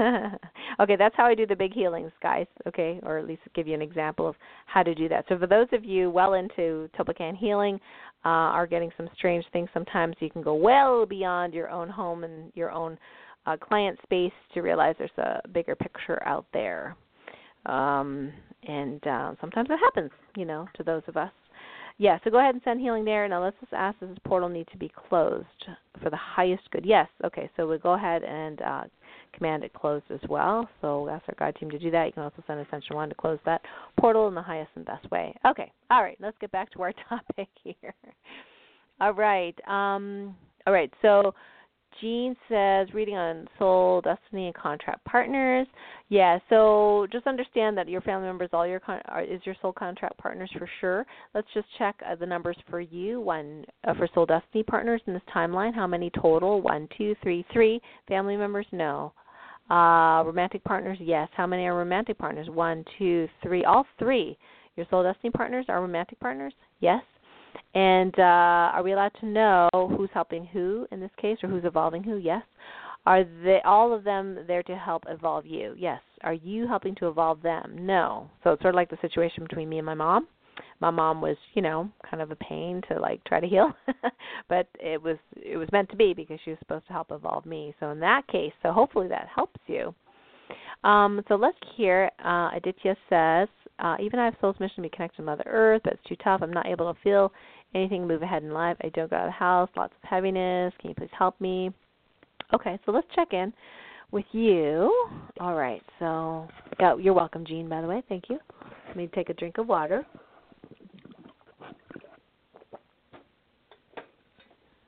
Okay, that's how I do the big healings, guys, okay, or at least give you an example of how to do that. So for those of you well into Topolcany healing, uh, are getting some strange things, sometimes you can go well beyond your own home and your own uh, client space to realize there's a bigger picture out there. Um, and uh, sometimes it happens, you know, to those of us. Yeah, so go ahead and send healing there. Now let's just ask, does this portal need to be closed for the highest good? Yes. Okay, so we'll go ahead and uh, command it closed as well. So we'll ask our God Team to do that. You can also send Ascension one to close that portal in the highest and best way. Okay, all right, let's get back to our topic here. All right, um, all right, so Jean says, reading on soul, destiny, and contract partners. Yeah, so just understand that your family members, all your con- are, is your soul contract partners for sure. Let's just check uh, the numbers for you. One uh, for soul destiny partners in this timeline. How many total? One, two, three, three. Family members? No. Uh, romantic partners? Yes. How many are romantic partners? One, two, three. All three. Your soul destiny partners are romantic partners? Yes. And uh, are we allowed to know who's helping who in this case, or who's evolving who? Yes. Are they all of them there to help evolve you? Yes. Are you helping to evolve them? No. So it's sort of like the situation between me and my mom. My mom was, you know, kind of a pain to like try to heal, but it was it was meant to be because she was supposed to help evolve me. So in that case, so hopefully that helps you. Um, so let's hear. Uh, Aditya says, uh, even I have soul's mission to be connected to Mother Earth, but it's too tough. I'm not able to feel anything move ahead in life. I don't go out of the house. Lots of heaviness. Can you please help me? Okay, so let's check in with you. All right, so oh, you're welcome, Jean, by the way. Thank you. Let me take a drink of water.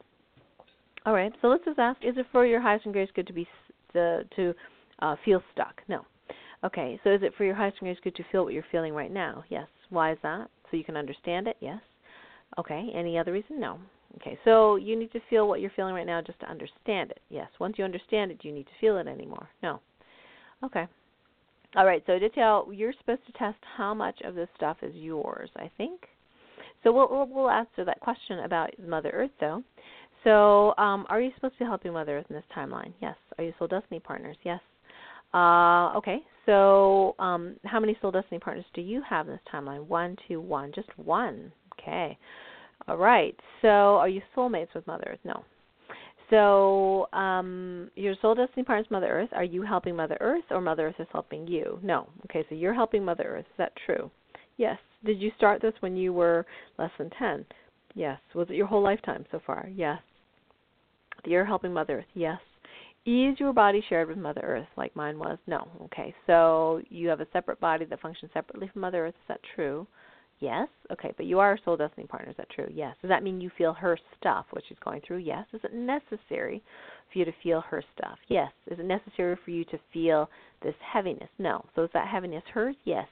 All right. So let's just ask: is it for your highest and greatest good to be to to uh, feel stuck? No. Okay. So is it for your highest and greatest good to feel what you're feeling right now? Yes. Why is that? So you can understand it? Yes. Okay. Any other reason? No. Okay. So you need to feel what you're feeling right now just to understand it. Yes. Once you understand it, do you need to feel it anymore? No. Okay. All right. So Aditya, you're supposed to test how much of this stuff is yours, I think. So we'll we'll, we'll answer that question about Mother Earth, though. So um, are you supposed to be helping Mother Earth in this timeline? Yes. Are you soul destiny partners? Yes. Uh, okay. So um, how many soul destiny partners do you have in this timeline? One, two, one. Just one. Okay. All right. So are you soulmates with Mother Earth? No. So um, your soul destiny partner is Mother Earth. Are you helping Mother Earth or Mother Earth is helping you? No. Okay, so you're helping Mother Earth. Is that true? Yes. Did you start this when you were less than ten? Yes. Was it your whole lifetime so far? Yes. You're helping Mother Earth. Yes. Is your body shared with Mother Earth like mine was? No. Okay, so you have a separate body that functions separately from Mother Earth. Is that true? Yes. Okay, but you are a soul destiny partner. Is that true? Yes. Does that mean you feel her stuff, what she's going through? Yes. Is it necessary for you to feel her stuff? Yes. Is it necessary for you to feel this heaviness? No. So is that heaviness hers? Yes.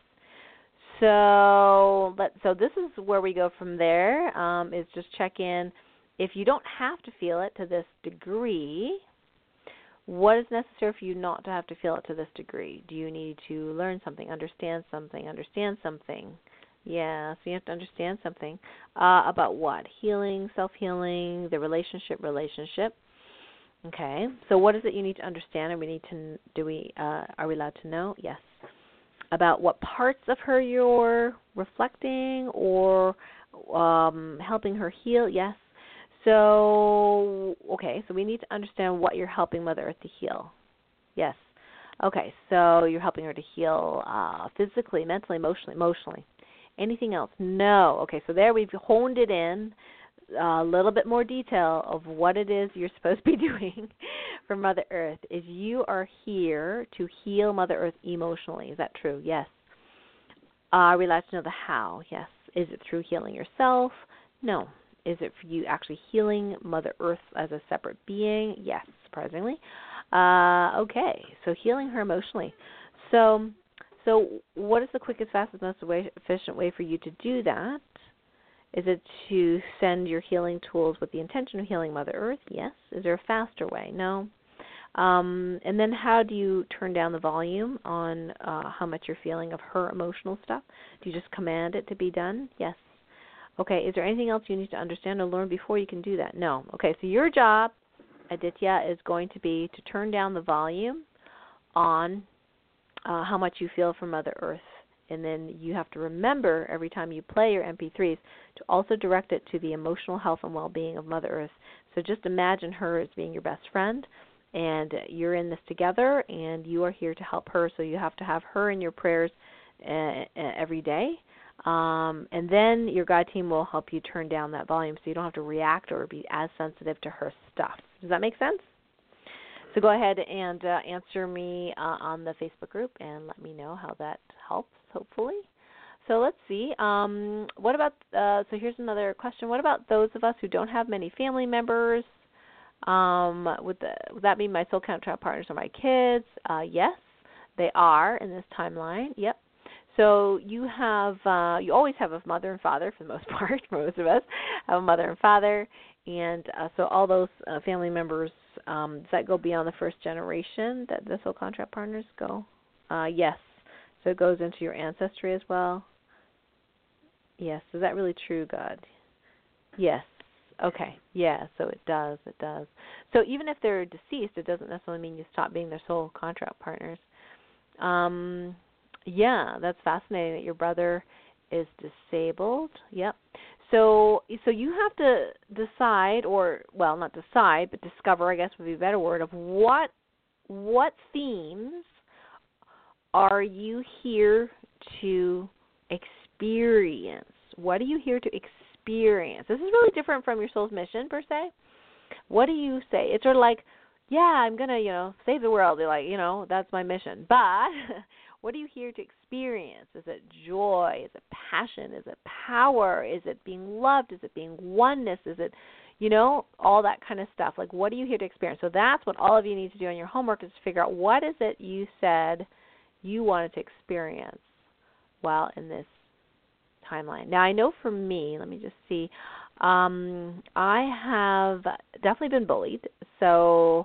So, but so this is where we go from there. Um, is just check in. If you don't have to feel it to this degree, what is necessary for you not to have to feel it to this degree? Do you need to learn something, understand something, understand something? Yeah, so you have to understand something uh, about what? Healing, self-healing, the relationship, relationship. Okay, so what is it you need to understand, and we need to do we uh, are we allowed to know? Yes. About what parts of her you're reflecting or um, helping her heal? Yes. So okay, so we need to understand what you're helping Mother Earth to heal. Yes. Okay, so you're helping her to heal uh, physically, mentally, emotionally, emotionally. Anything else? No. Okay, so there we've honed it in a little bit more detail of what it is you're supposed to be doing for Mother Earth. Is you are here to heal Mother Earth emotionally. Is that true? Yes. Uh, are we allowed to know the how? Yes. Is it through healing yourself? No. Is it for you actually healing Mother Earth as a separate being? Yes, surprisingly. Uh, okay, so healing her emotionally. So, so what is the quickest, fastest, most way, efficient way for you to do that? Is it to send your healing tools with the intention of healing Mother Earth? Yes. Is there a faster way? No. Um, and then how do you turn down the volume on uh, how much you're feeling of her emotional stuff? Do you just command it to be done? Yes. Okay, is there anything else you need to understand or learn before you can do that? No. Okay, so your job, Aditya, is going to be to turn down the volume on uh, how much you feel from Mother Earth. And then you have to remember every time you play your M P threes to also direct it to the emotional health and well-being of Mother Earth. So just imagine her as being your best friend, and you're in this together, and you are here to help her. So you have to have her in your prayers uh, every day. Um, and then your guide team will help you turn down that volume so you don't have to react or be as sensitive to her stuff. Does that make sense? So go ahead and uh, answer me uh, on the Facebook group and let me know how that helps, hopefully. So let's see. Um, what about, uh, so here's another question. What about those of us who don't have many family members? Um, would, the, would that mean my soul contract partners are my kids? Uh, yes, they are in this timeline. Yep. So you have, uh, you always have a mother and father for the most part. Most of us have a mother and father, and uh, so all those uh, family members, um, does that go beyond the first generation that the soul contract partners go? Uh, yes. So it goes into your ancestry as well. Yes. Is that really true, God? Yes. Okay. Yeah. So it does. It does. So even if they're deceased, it doesn't necessarily mean you stop being their soul contract partners. Um. Yeah, that's fascinating that your brother is disabled. Yep. So so you have to decide, or, well, not decide, but discover, I guess would be a better word, of what what themes are you here to experience? What are you here to experience? This is really different from your soul's mission, per se. What do you say? It's sort of like, yeah, I'm going to, you know, save the world. They're like, you know, that's my mission. But what are you here to experience? Is it joy? Is it passion? Is it power? Is it being loved? Is it being oneness? Is it, You know, all that kind of stuff. Like, what are you here to experience? So that's what all of you need to do on your homework, is to figure out what is it you said you wanted to experience while in this timeline. Now, I know for me, let me just see, um, I have definitely been bullied. So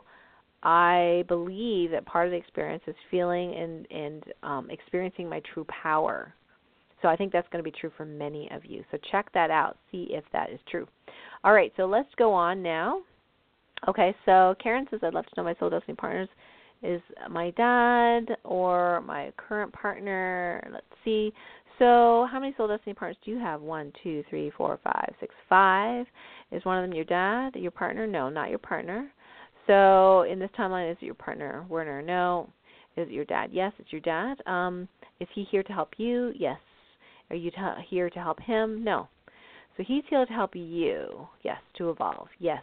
I believe that part of the experience is feeling and, and um, experiencing my true power. So I think that's going to be true for many of you. So check that out. See if that is true. All right, so let's go on now. Okay, so Karen says, I'd love to know my soul destiny partners is my dad or my current partner. Let's see. So how many soul destiny partners do you have? One, two, three, four, five, six, five. Is one of them your dad, your partner? No, not your partner. So in this timeline, is it your partner, Werner? No. Is it your dad? Yes, it's your dad. Um, is he here to help you? Yes. Are you to, here to help him? No. So he's here to help you. Yes, to evolve. Yes.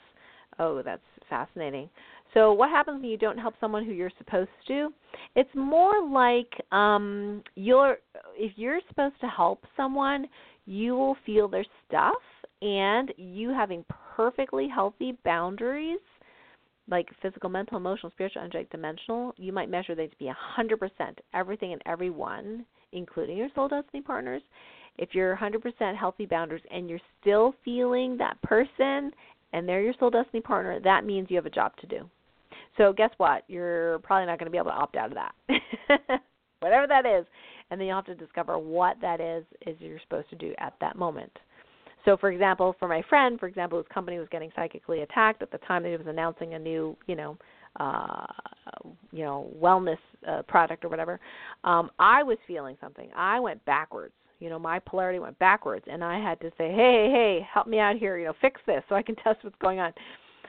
Oh, that's fascinating. So what happens when you don't help someone who you're supposed to? It's more like um, you're if you're supposed to help someone, you will feel their stuff, and you having perfectly healthy boundaries, like physical, mental, emotional, spiritual, energetic, dimensional, you might measure them to be one hundred percent, everything and everyone, including your soul destiny partners. If you're one hundred percent healthy boundaries and you're still feeling that person and they're your soul destiny partner, that means you have a job to do. So guess what? You're probably not going to be able to opt out of that, whatever that is. And then you'll have to discover what that is is you're supposed to do at that moment. So, for example, for my friend, for example, his company was getting psychically attacked at the time that he was announcing a new, you know, uh, you know, wellness uh, product or whatever. Um, I was feeling something. I went backwards. You know, my polarity went backwards, and I had to say, hey, hey, help me out here. You know, fix this so I can test what's going on.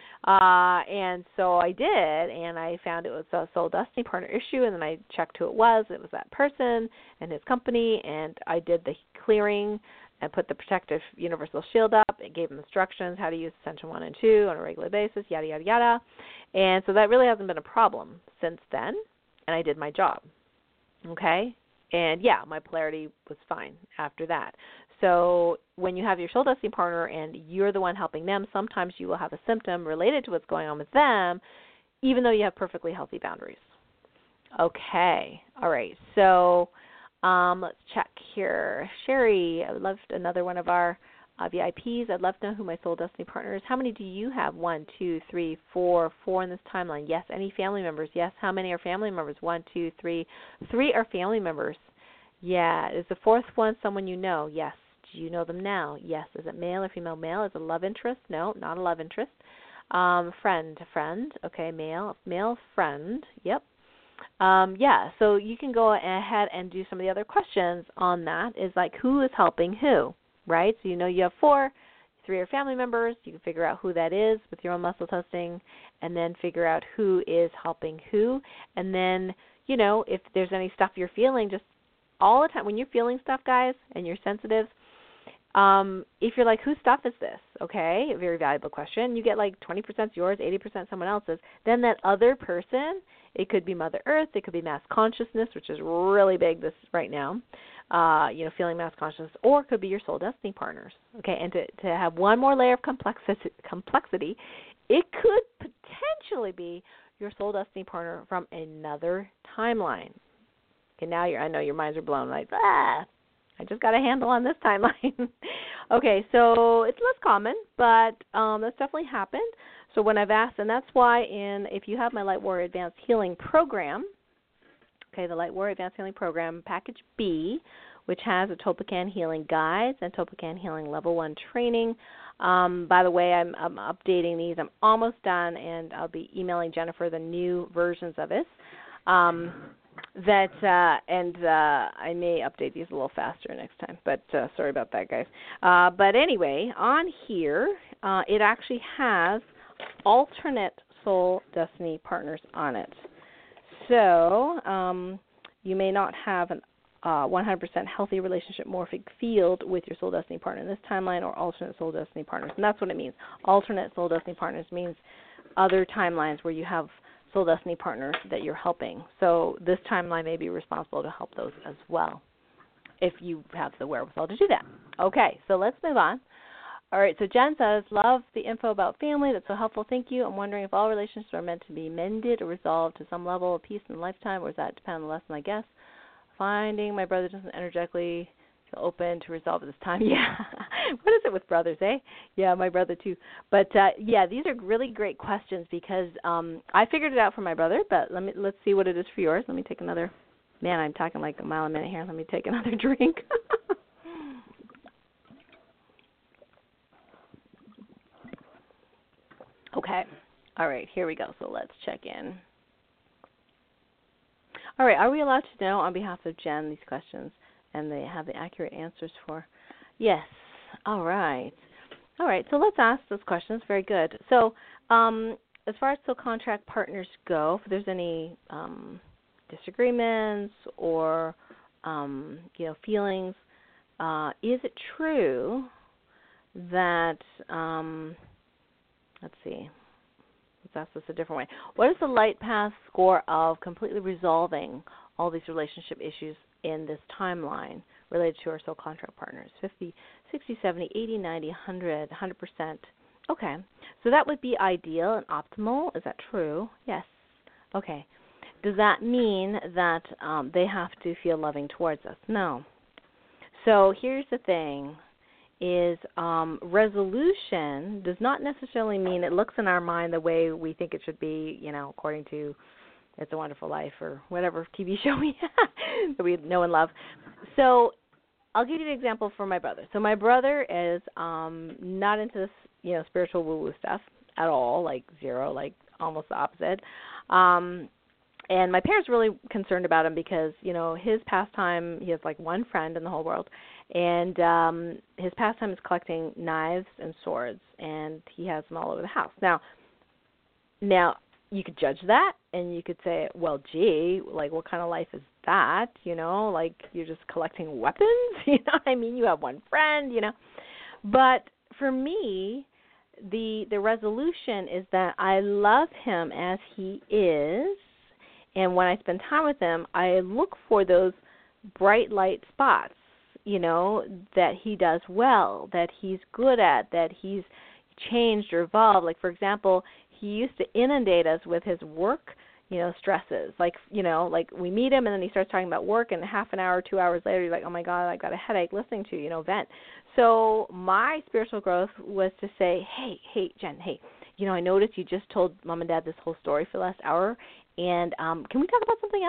Uh, and so I did, and I found it was a soul destiny partner issue, and then I checked who it was. It was that person and his company, and I did the clearing and put the protective universal shield up. It gave him instructions how to use Ascension one and two on a regular basis, yada, yada, yada. And so that really hasn't been a problem since then, and I did my job, okay? And, yeah, my polarity was fine after that. So when you have your soul destiny partner and you're the one helping them, sometimes you will have a symptom related to what's going on with them, even though you have perfectly healthy boundaries. Okay. All right. So um, let's check here. Sherry, I would love another one of our uh, V I Ps. I'd love to know who my soul destiny partner is. How many do you have? One, two, three, four, four in this timeline. Yes. Any family members? Yes. How many are family members? One, two, three. Three are family members. Yeah. Is the fourth one someone you know? Yes. Do you know them now? Yes. Is it male or female? Male. Is it a love interest? No, not a love interest. Um, friend, friend. Okay, male, male friend. Yep. Um, yeah. So you can go ahead and do some of the other questions on that. Is like who is helping who, right? So you know you have four. Three are family members. You can figure out who that is with your own muscle testing, and then figure out who is helping who. And then you know if there's any stuff you're feeling, just all the time when you're feeling stuff, guys, and you're sensitive. Um, if you're like, whose stuff is this? Okay, a very valuable question. You get like twenty percent yours, eighty percent someone else's. Then that other person, it could be Mother Earth, it could be mass consciousness, which is really big this right now, uh, you know, feeling mass consciousness, or it could be your soul destiny partners. Okay, and to, to have one more layer of complexity, complexity, it could potentially be your soul destiny partner from another timeline. Okay, now you're, I know your minds are blown, like, ah, I just got a handle on this timeline. Okay, so it's less common, but um, that's definitely happened. So when I've asked, and that's why in if you have my Light Warrior Advanced Healing Program, okay, the Light Warrior Advanced Healing Program, Package B, which has a Toppan Healing Guides and Toppan Healing Level one training. Um, by the way, I'm, I'm updating these. I'm almost done, and I'll be emailing Jennifer the new versions of this. Um, That uh, and uh, I may update these a little faster next time, but uh, sorry about that, guys. Uh, but anyway, on here, uh, it actually has alternate soul destiny partners on it. So um, you may not have an uh, one hundred percent healthy relationship morphic field with your soul destiny partner in this timeline, or alternate soul destiny partners, and that's what it means. Alternate soul destiny partners means other timelines where you have soul destiny partner that you're helping. So this timeline may be responsible to help those as well if you have the wherewithal to do that. Okay, so let's move on. All right, so Jen says, love the info about family. That's so helpful. Thank you. I'm wondering if all relationships are meant to be mended or resolved to some level of peace in a lifetime, or does that depend on the lesson, I guess? Finding my brother doesn't energetically feel open to resolve at this time. Yeah. What is it with brothers, eh? Yeah, my brother too. But, uh, yeah, these are really great questions because um, I figured it out for my brother, but let me, let's see what it is for yours. Let me take another. Man, I'm talking like a mile a minute here. Let me take another drink. Okay. All right, here we go. So let's check in. All right, are we allowed to know on behalf of Jen these questions and they have the accurate answers for? Yes. All right. All right, so let's ask those questions. Very good. So um, as far as soul contract partners go, if there's any um, disagreements or, um, you know, feelings, uh, is it true that um, – let's see. Let's ask this a different way. What is the light path score of completely resolving all these relationship issues in this timeline related to our soul contract partners? fifty, sixty, seventy, eighty, ninety, one hundred, one hundred percent. Okay. So that would be ideal and optimal. Is that true? Yes. Okay. Does that mean that um, they have to feel loving towards us? No. So here's the thing. Is um, resolution does not necessarily mean it looks in our mind the way we think it should be, you know, according to It's a Wonderful Life or whatever T V show we that we know and love. So I'll give you an example for my brother. So my brother is um, not into this, you know, spiritual woo-woo stuff at all, like zero, like almost the opposite. Um, and my parents were really concerned about him because, you know, his pastime, he has like one friend in the whole world, and um, his pastime is collecting knives and swords, and he has them all over the house. Now, now you could judge that, and you could say, well, gee, like what kind of life is that? You know, like you're just collecting weapons? You know what I mean? You have one friend, you know. But for me, the the resolution is that I love him as he is, and when I spend time with him, I look for those bright light spots, you know, that he does well, that he's good at, that he's changed or evolved. Like, for example, he used to inundate us with his work, you know, stresses. Like, you know, like we meet him and then he starts talking about work, and half an hour, two hours later, he's like, oh, my God, I've got a headache listening to you, you know, vent. So my spiritual growth was to say, hey, hey, Jen, hey, you know, I noticed you just told Mom and Dad this whole story for the last hour, and um, can we talk about something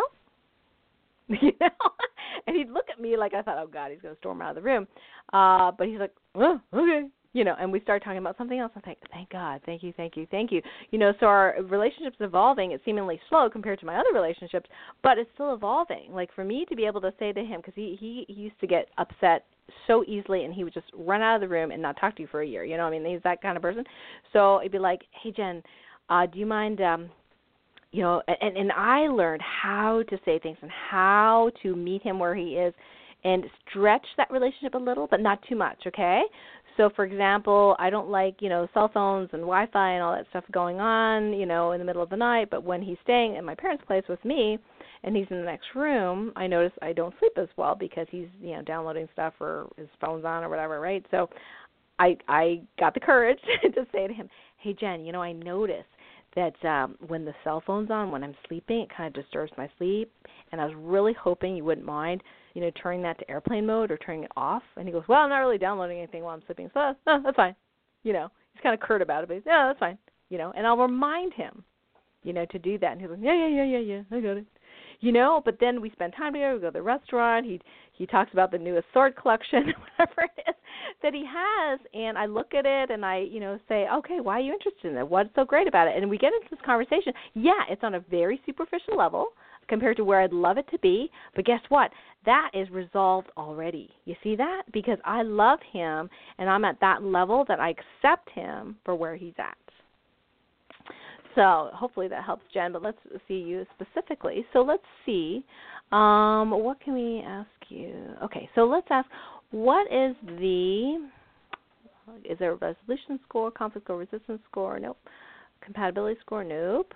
else? You know? And he'd look at me like I thought, oh, God, he's going to storm out of the room. Uh, but he's like, oh, okay. You know, and we start talking about something else. I think, thank God, thank you, thank you, thank you. You know, so our relationship's evolving. It's seemingly slow compared to my other relationships, but it's still evolving. Like for me to be able to say to him, because he, he, he used to get upset so easily, and he would just run out of the room and not talk to you for a year. You know what I mean? He's that kind of person. So it'd be like, hey, Jen, uh, do you mind, um, you know, and, and I learned how to say things and how to meet him where he is and stretch that relationship a little, but not too much, okay? So, for example, I don't like, you know, cell phones and Wi-Fi and all that stuff going on, you know, in the middle of the night. But when he's staying at my parents' place with me and he's in the next room, I notice I don't sleep as well because he's, you know, downloading stuff or his phone's on or whatever, right? So I I got the courage to say to him, hey, Jen, you know, I notice that um, when the cell phone's on, when I'm sleeping, it kind of disturbs my sleep. And I was really hoping you wouldn't mind, you know, turning that to airplane mode or turning it off. And he goes, well, I'm not really downloading anything while I'm sleeping, so no, that's fine. You know, he's kind of curt about it, but he's, yeah, that's fine. You know, and I'll remind him, you know, to do that. And he's like, yeah, yeah, yeah, yeah, yeah, I got it. You know, but then we spend time together. We go to the restaurant. He he talks about the newest sword collection, whatever it is that he has, and I look at it and I, you know, say, okay, why are you interested in it? What's so great about it? And we get into this conversation. Yeah, it's on a very superficial level compared to where I'd love it to be, but guess what? That is resolved already. You see that? Because I love him, and I'm at that level that I accept him for where he's at. So hopefully that helps, Jen, but let's see you specifically. So let's see, um, what can we ask you? Okay, so let's ask, what is the, is there a resolution score, conflict score, resistance score? Nope. Compatibility score? Nope.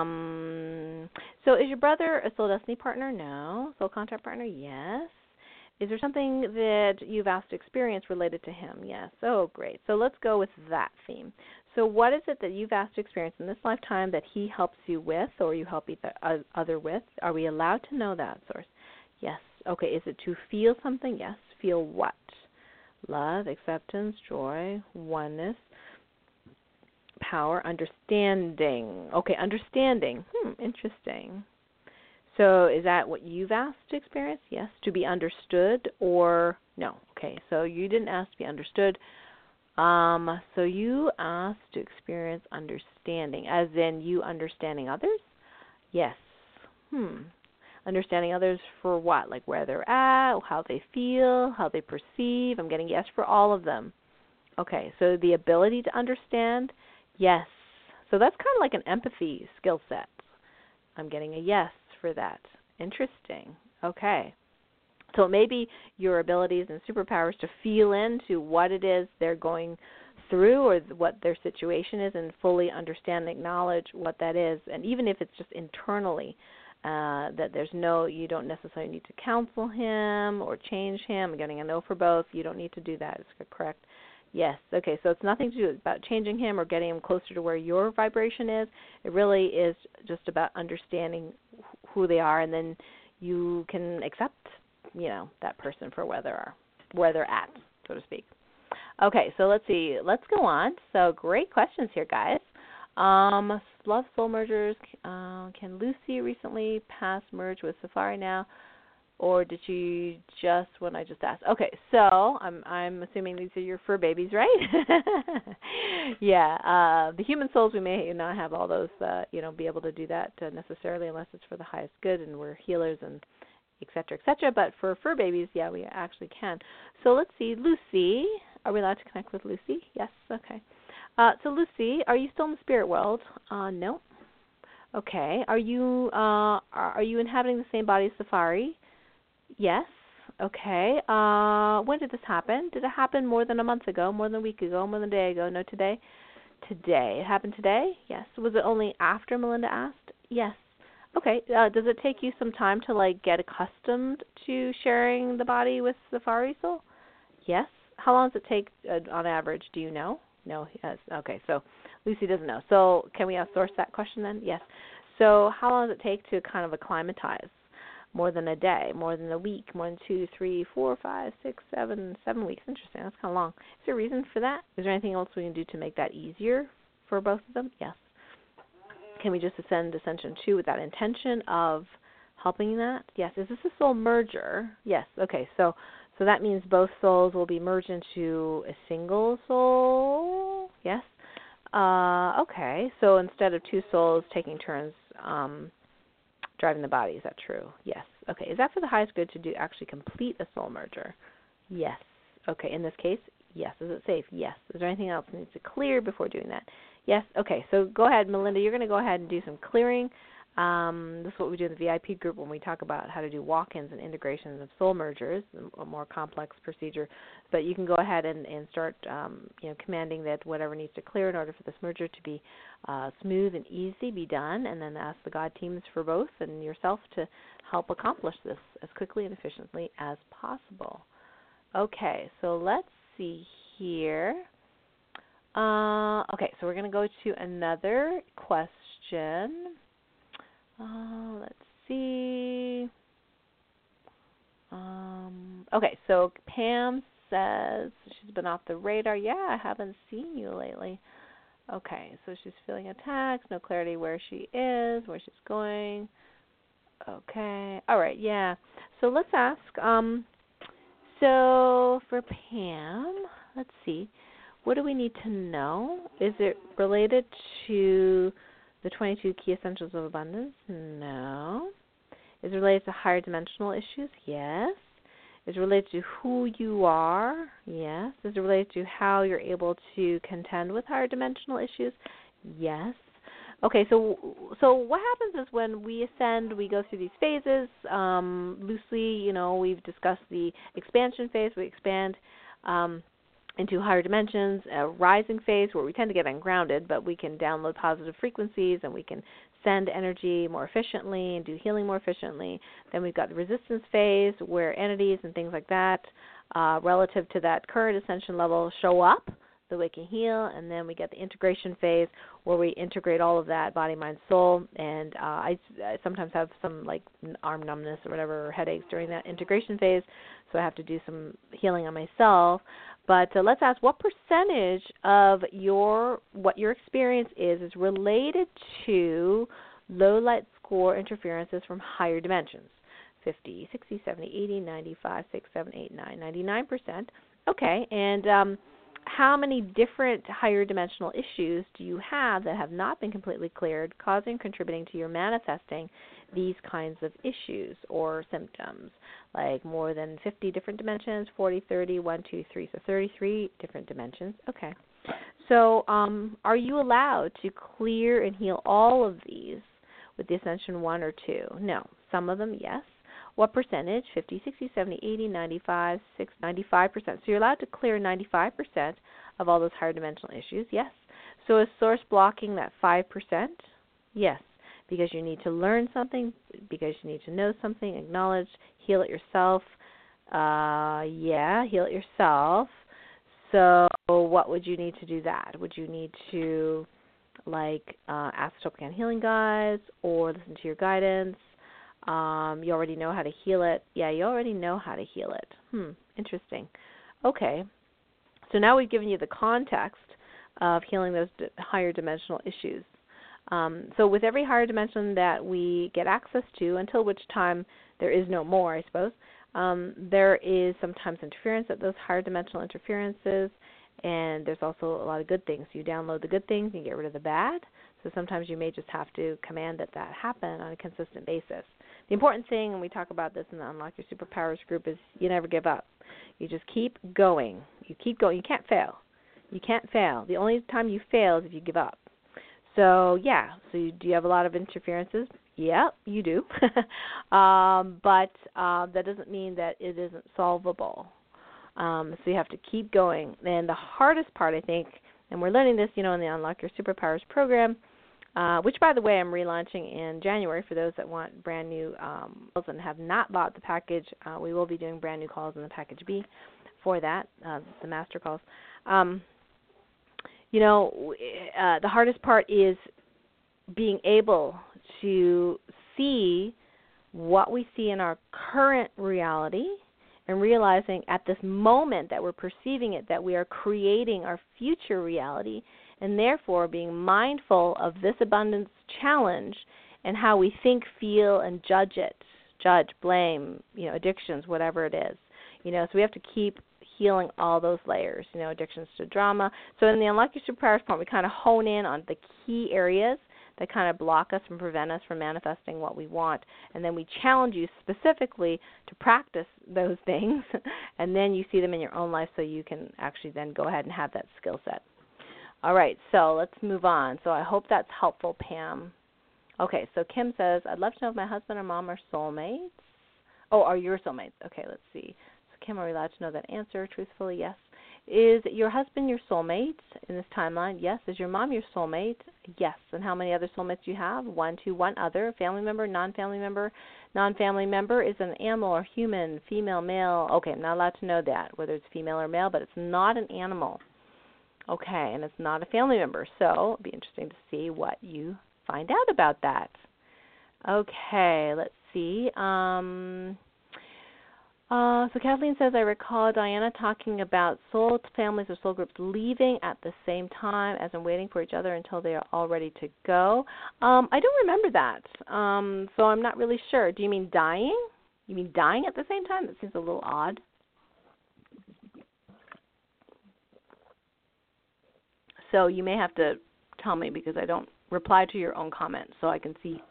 Um, so is your brother a soul destiny partner? No. Soul contract partner? Yes. Is there something that you've asked to experience related to him? Yes. Oh, great. So let's go with that theme. So what is it that you've asked to experience in this lifetime that he helps you with or you help either other with? Are we allowed to know that, Source? Yes. Okay. Is it to feel something? Yes. Feel what? Love, acceptance, joy, oneness, power, understanding. Okay, understanding. Hmm, interesting. So is that what you've asked to experience? Yes. To be understood or no? Okay, so you didn't ask to be understood. Um, so you asked to experience understanding, as in you understanding others? Yes. Hmm. Understanding others for what? Like where they're at, how they feel, how they perceive. I'm getting yes for all of them. Okay, so the ability to understand, yes. So that's kind of like an empathy skill set. I'm getting a yes for that. Interesting. Okay. So maybe your abilities and superpowers to feel into what it is they're going through or what their situation is and fully understand and acknowledge what that is. And even if it's just internally, uh, that there's no, you don't necessarily need to counsel him or change him. I'm getting a no for both. You don't need to do that. It's correct. Yes. Okay. So it's nothing to do about changing him or getting him closer to where your vibration is. It really is just about understanding who they are, and then you can accept, you know, that person for where they're where they're at, so to speak. Okay. So let's see. Let's go on. So great questions here, guys. Um, love soul mergers. Uh, can Lucy recently pass merge with Safari now? Or did you just when I just asked? Okay, so I'm I'm assuming these are your fur babies, right? yeah, uh, the human souls, we may not have all those, uh, you know, be able to do that uh, necessarily unless it's for the highest good and we're healers and et cetera, et cetera. But for fur babies, yeah, we actually can. So let's see, Lucy. Are we allowed to connect with Lucy? Yes, okay. Uh, so Lucy, are you still in the spirit world? Uh, no. Okay. Are you uh, are you inhabiting the same body as Safari? Yes. Okay. Uh, when did this happen? Did it happen more than a month ago, more than a week ago, more than a day ago? No, today? Today. It happened today? Yes. Was it only after Melinda asked? Yes. Okay. Uh, does it take you some time to, like, get accustomed to sharing the body with Safari Soul? Yes. How long does it take uh, on average? Do you know? No. Yes. Okay. So Lucy doesn't know. So can we outsource that question then? Yes. So how long does it take to kind of acclimatize? More than a day, more than a week, more than two, three, four, five, six, seven, seven weeks. Interesting. That's kind of long. Is there a reason for that? Is there anything else we can do to make that easier for both of them? Yes. Can we just ascend Ascension two with that intention of helping that? Yes. Is this a soul merger? Yes. Okay. So, so that means both souls will be merged into a single soul. Yes. Uh, okay. So instead of two souls taking turns. Um, Driving the body, is that true? Yes. Okay. Is that for the highest good to do actually complete a soul merger? Yes. Okay. In this case, yes. Is it safe? Yes. Is there anything else that needs to clear before doing that? Yes. Okay. So go ahead, Melinda. You're going to go ahead and do some clearing. Um, this is what we do in the V I P group when we talk about how to do walk-ins and integrations of soul mergers, a more complex procedure. But you can go ahead and, and start, um, you know, commanding that whatever needs to clear in order for this merger to be uh, smooth and easy, be done, and then ask the God teams for both and yourself to help accomplish this as quickly and efficiently as possible. Okay, so let's see here. Uh, okay, so we're going to go to another question. Uh, let's see. Um, okay, so Pam says she's been off the radar. Yeah, I haven't seen you lately. Okay, so she's feeling attacks, no clarity where she is, where she's going. Okay, all right, yeah. So let's ask. Um, so for Pam, let's see. What do we need to know? Is it related to the twenty-two Key Essentials of Abundance? No. Is it related to higher dimensional issues? Yes. Is it related to who you are? Yes. Is it related to how you're able to contend with higher dimensional issues? Yes. Okay, so so what happens is when we ascend, we go through these phases. Um, loosely, you know, we've discussed the expansion phase. We expand um, into higher dimensions, a rising phase where we tend to get ungrounded, but we can download positive frequencies and we can send energy more efficiently and do healing more efficiently. Then we've got the resistance phase where entities and things like that uh, relative to that current ascension level show up so we can heal. And then we get the integration phase where we integrate all of that, body, mind, soul. And uh, I, I sometimes have some like arm numbness or whatever, or headaches during that integration phase, so I have to do some healing on myself. But uh, let's ask, what percentage of your what your experience is is related to low light score interferences from higher dimensions? fifty, sixty, seventy, eighty, ninety-five, six, seven, eight, nine, ninety-nine percent. Okay, and um, how many different higher dimensional issues do you have that have not been completely cleared, causing, contributing to your manifesting these kinds of issues or symptoms? Like more than fifty different dimensions, forty, thirty, one, two, three, so thirty-three different dimensions. Okay. So um, are you allowed to clear and heal all of these with the Ascension one or two? No. Some of them, yes. What percentage? fifty, sixty, seventy, eighty, ninety-five, six, ninety-five percent. So you're allowed to clear ninety-five percent of all those higher dimensional issues, yes. So is source blocking that five percent? Yes. Because you need to learn something, because you need to know something, acknowledge, heal it yourself. Uh, yeah, heal it yourself. So what would you need to do that? Would you need to, like, uh, ask Topcan Healing Guides or listen to your guidance? Um, you already know how to heal it. Yeah, you already know how to heal it. Hmm, interesting. Okay. So now we've given you the context of healing those d- higher dimensional issues. Um, so with every higher dimension that we get access to, until which time there is no more, I suppose, um, there is sometimes interference at those higher dimensional interferences, and there's also a lot of good things. You download the good things and get rid of the bad. So sometimes you may just have to command that that happen on a consistent basis. The important thing, and we talk about this in the Unlock Your Superpowers group, is you never give up. You just keep going. You keep going. You can't fail. You can't fail. The only time you fail is if you give up. So, yeah, so you, do you have a lot of interferences? Yeah, you do. um, but uh, that doesn't mean that it isn't solvable. Um, so you have to keep going. And the hardest part, I think, and we're learning this, you know, in the Unlock Your Superpowers program, uh, which, by the way, I'm relaunching in January for those that want brand new um, calls and have not bought the package. Uh, we will be doing brand new calls in the package B for that, uh, the master calls. Um, you know, uh, the hardest part is being able to see what we see in our current reality and realizing at this moment that we're perceiving it, that we are creating our future reality, and therefore being mindful of this abundance challenge and how we think, feel, and judge it, judge, blame, you know, addictions, whatever it is. You know, so we have to keep healing all those layers, you know, addictions to drama. So in the Unlock Your Superpowers point, we kind of hone in on the key areas that kind of block us and prevent us from manifesting what we want. And then we challenge you specifically to practice those things, and then you see them in your own life so you can actually then go ahead and have that skill set. All right, so let's move on. So I hope that's helpful, Pam. Okay, so Kim says, I'd love to know if my husband or mom are soulmates. Oh, are your soulmates? Okay, let's see. So Kim, are we allowed to know that answer truthfully? Yes. Is your husband your soulmate in this timeline? Yes. Is your mom your soulmate? Yes. And how many other soulmates do you have? One, two, one other. Family member, non-family member. Non-family member is an animal or human, female, male. Okay, I'm not allowed to know that, whether it's female or male, but it's not an animal. Okay, and it's not a family member. So it'll be interesting to see what you find out about that. Okay, let's see. Um... Uh, so Kathleen says, I recall Diana talking about soul families or soul groups leaving at the same time as in waiting for each other until they are all ready to go. Um, I don't remember that, um, so I'm not really sure. Do you mean dying? You mean dying at the same time? That seems a little odd. So you may have to tell me because I don't reply to your own comments so I can see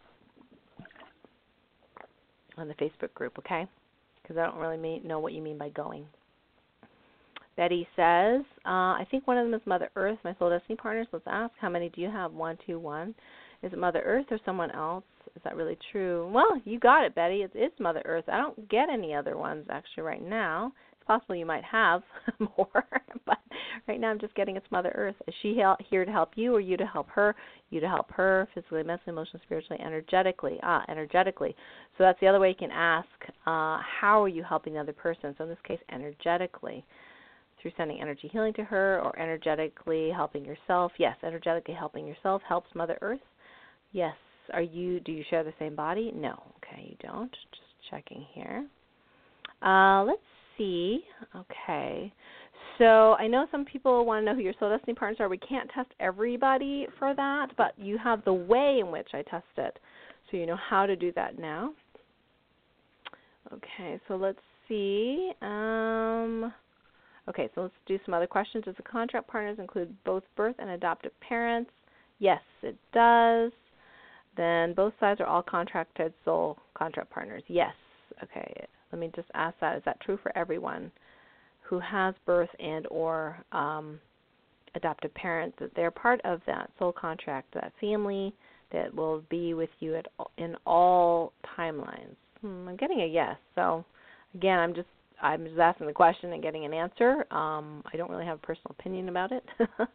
on the Facebook group, okay? Because I don't really mean, know what you mean by going. Betty says, uh, I think one of them is Mother Earth, my soul destiny partners. Let's ask, how many do you have? One, two, one. Is it Mother Earth or someone else? Is that really true? Well, you got it, Betty. It is Mother Earth. I don't get any other ones actually right now. It's possible you might have more, but right now I'm just getting it's Mother Earth. Is she hel- here to help you, or you to help her? You to help her physically, mentally, emotionally, spiritually, energetically. Ah, energetically. So that's the other way you can ask, uh, how are you helping the other person? So in this case, energetically, through sending energy healing to her, or energetically helping yourself. Yes, energetically helping yourself helps Mother Earth. Yes. Are you? Do you share the same body? No. Okay, you don't. Just checking here. Uh, let's see. Okay. So I know some people want to know who your soul destiny partners are. We can't test everybody for that, but you have the way in which I test it. So you know how to do that now. Okay, so let's see. Um, okay, so let's do some other questions. Does the contract partners include both birth and adoptive parents? Yes, it does. Then both sides are all contracted soul contract partners. Yes. Okay. Let me just ask that. Is that true for everyone who has birth and or um, adoptive parents, that they're part of that soul contract, that family that will be with you at in all timelines? Hmm, I'm getting a yes. So again, I'm just I'm just asking the question and getting an answer. Um, I don't really have a personal opinion about it.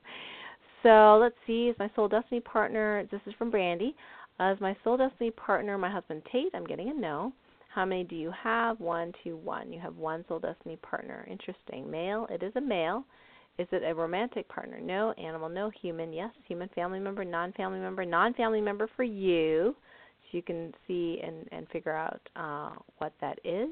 So let's see. Is my soul destiny partner? This is from Brandy. As my soul destiny partner, my husband Tate, I'm getting a no. How many do you have? One, two, one. You have one soul destiny partner. Interesting. Male? It is a male. Is it a romantic partner? No. Animal? No. Human? Yes. Human family member? Non-family member? Non-family member for you. So you can see and, and figure out uh, what that is.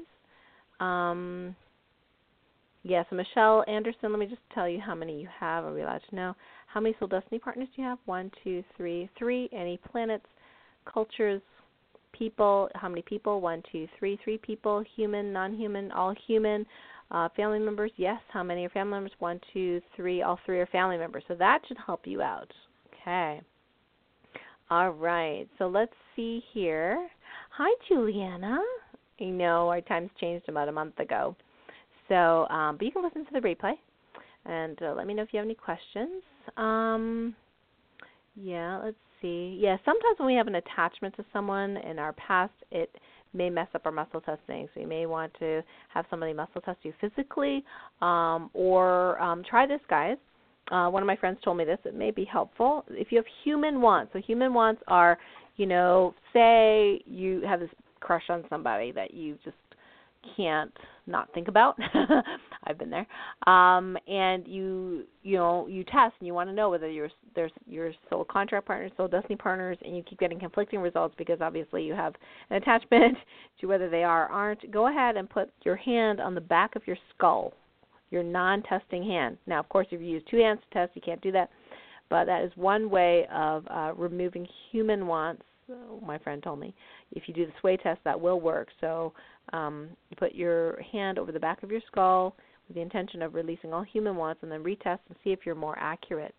Um, yeah, so Michelle Anderson, let me just tell you how many you have. Are we allowed to know? How many soul destiny partners do you have? One, two, three, three. Any planets? Cultures, people, how many people? One, two, three, three people, human, non-human, all human. Uh, family members, yes. How many are family members? One, two, three, all three are family members. So that should help you out. Okay. All right. So let's see here. Hi, Juliana. I know our times changed about a month ago. So, um, but you can listen to the replay and uh, let me know if you have any questions. Um, yeah, let's see. Yeah, sometimes when we have an attachment to someone in our past, it may mess up our muscle testing. So you may want to have somebody muscle test you physically, um, or um, try this, guys. Uh, one of my friends told me this. It may be helpful. If you have human wants, so human wants are, you know, say you have this crush on somebody that you just can't not think about. I've been there. Um, and you, you know, you test and you want to know whether you're, there's your soul contract partners, soul destiny partners, and you keep getting conflicting results because obviously you have an attachment to whether they are or aren't. Go ahead and put your hand on the back of your skull, your non-testing hand. Now, of course, if you use two hands to test, you can't do that. But that is one way of uh, removing human wants. My friend told me if you do the sway test, that will work. So um, you put your hand over the back of your skull with the intention of releasing all human wants, and then retest and see if you're more accurate.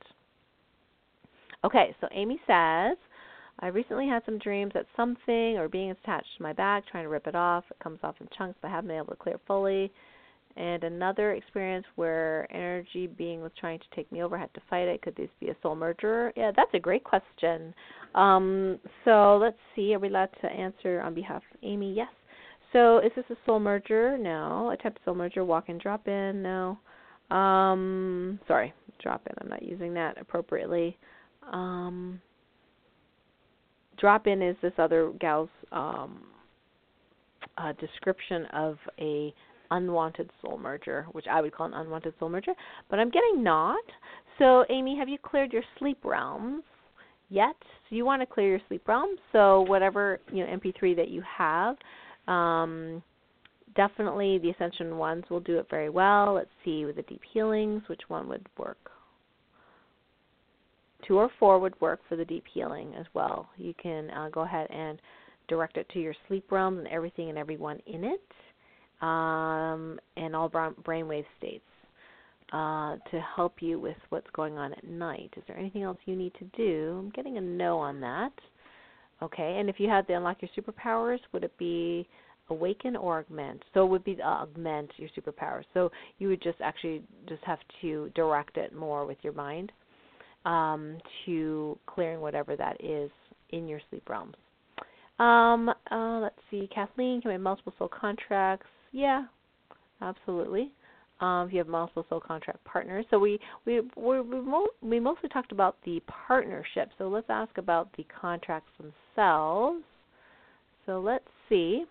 Okay, so Amy says, I recently had some dreams that something or being is attached to my back, trying to rip it off. It comes off in chunks, but I haven't been able to clear it fully. And another experience where energy being was trying to take me over, I had to fight it. Could this be a soul merger? Yeah, that's a great question. Um, so let's see. Are we allowed to answer on behalf of Amy? Yes. So is this a soul merger? No. Attempt soul merger, walk in, drop in? No. Um, sorry, drop in. I'm not using that appropriately. Um, drop in is this other gal's um, uh, description of a unwanted soul merger, which I would call an unwanted soul merger, but I'm getting not. So, Amy, have you cleared your sleep realms yet? So you want to clear your sleep realms. So whatever, you know, M P three that you have, um, definitely the Ascension ones will do it very well. Let's see with the deep healings, which one would work? Two or four would work for the deep healing as well. You can uh, go ahead and direct it to your sleep realms and everything and everyone in it. Um, and all brainwave states uh, to help you with what's going on at night. Is there anything else you need to do? I'm getting a no on that. Okay, and if you had to unlock your superpowers, would it be awaken or augment? So it would be augment your superpowers. So you would just actually just have to direct it more with your mind um, to clearing whatever that is in your sleep realms. Um, uh, let's see, Kathleen, can we have multiple soul contracts? Yeah, absolutely. um, if you have multiple soul contract partners. So we we we we, mo- we mostly talked about the partnership. So let's ask about the contracts themselves. So let's see.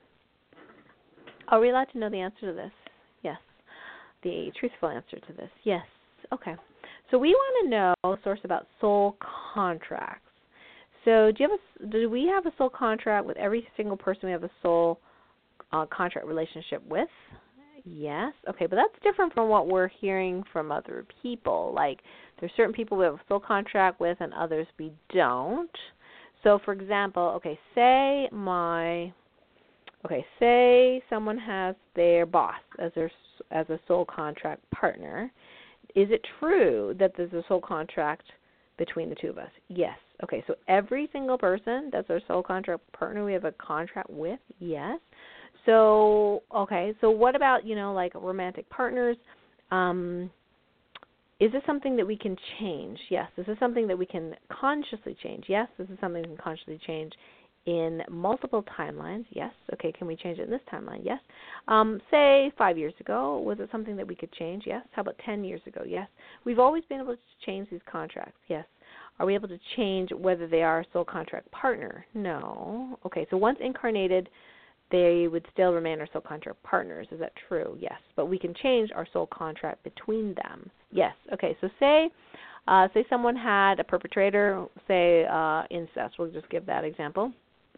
Are we allowed to know the answer to this? Yes. The truthful answer to this. Yes. Okay. So we want to know a source about soul contracts. So do you have a, do we have a soul contract with every single person we have a soul uh, contract relationship with? Yes. Okay, but that's different from what we're hearing from other people. Like there's certain people we have a soul contract with and others we don't. So for example, okay, say my okay, say someone has their boss as their as a soul contract partner. Is it true that there's a soul contract between the two of us? Yes. Okay, so every single person that's our soul contract partner we have a contract with? Yes. So, okay, so what about, you know, like romantic partners? Um, is this something that we can change? Yes. This is something that we can consciously change. Yes, this is something we can consciously change in multiple timelines. Yes. Okay, can we change it in this timeline? Yes. Um, say five years ago, was it something that we could change? Yes. How about ten years ago? Yes. We've always been able to change these contracts. Yes. Are we able to change whether they are a soul contract partner? No. Okay, so once incarnated, they would still remain our soul contract partners. Is that true? Yes. But we can change our soul contract between them. Yes. Okay, so say uh, say someone had a perpetrator, say uh, incest. We'll just give that example.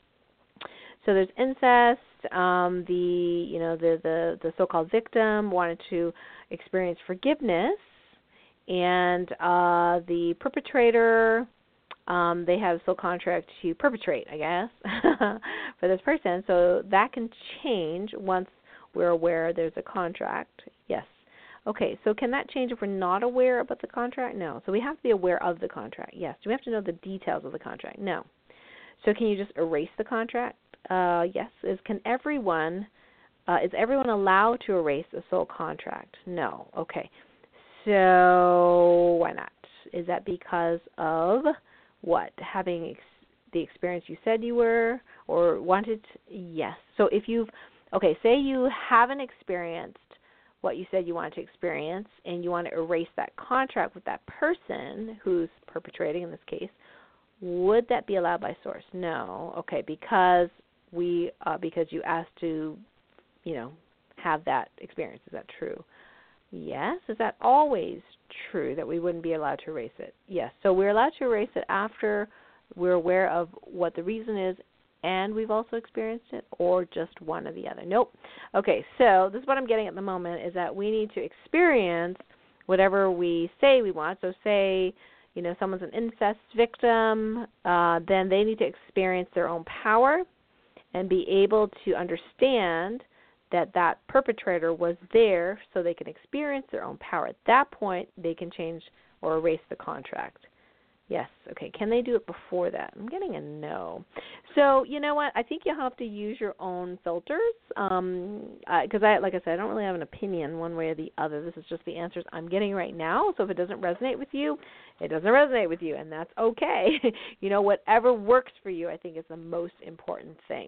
So there's incest. Um, the you know the, the the so-called victim wanted to experience forgiveness, and uh, the perpetrator um, they have a soul contract to perpetrate, I guess, for this person. So that can change once we're aware there's a contract. Yes. Okay. So can that change if we're not aware about the contract? No. So we have to be aware of the contract. Yes. Do we have to know the details of the contract? No. So can you just erase the contract? Uh, yes. Is can everyone uh, is everyone allowed to erase a soul contract? No. Okay. So why not? Is that because of what? Having ex- the experience you said you were or wanted? Yes. So if you've okay, say you haven't experienced what you said you wanted to experience, and you want to erase that contract with that person who's perpetrating in this case. Would that be allowed by Source? No. Okay, because we uh, because you asked to, you know, have that experience. Is that true? Yes. Is that always true that we wouldn't be allowed to erase it? Yes. So we're allowed to erase it after we're aware of what the reason is and we've also experienced it, or just one or the other? Nope. Okay, so this is what I'm getting at the moment is that we need to experience whatever we say we want. So say, you know, someone's an incest victim, uh, then they need to experience their own power and be able to understand that that perpetrator was there so they can experience their own power. At that point, they can change or erase the contract. Yes. Okay. Can they do it before that? I'm getting a no. So you know what? I think you have to use your own filters um, because, I, like I said, I don't really have an opinion one way or the other. This is just the answers I'm getting right now. So if it doesn't resonate with you, it doesn't resonate with you, and that's okay. You know, whatever works for you, I think, is the most important thing.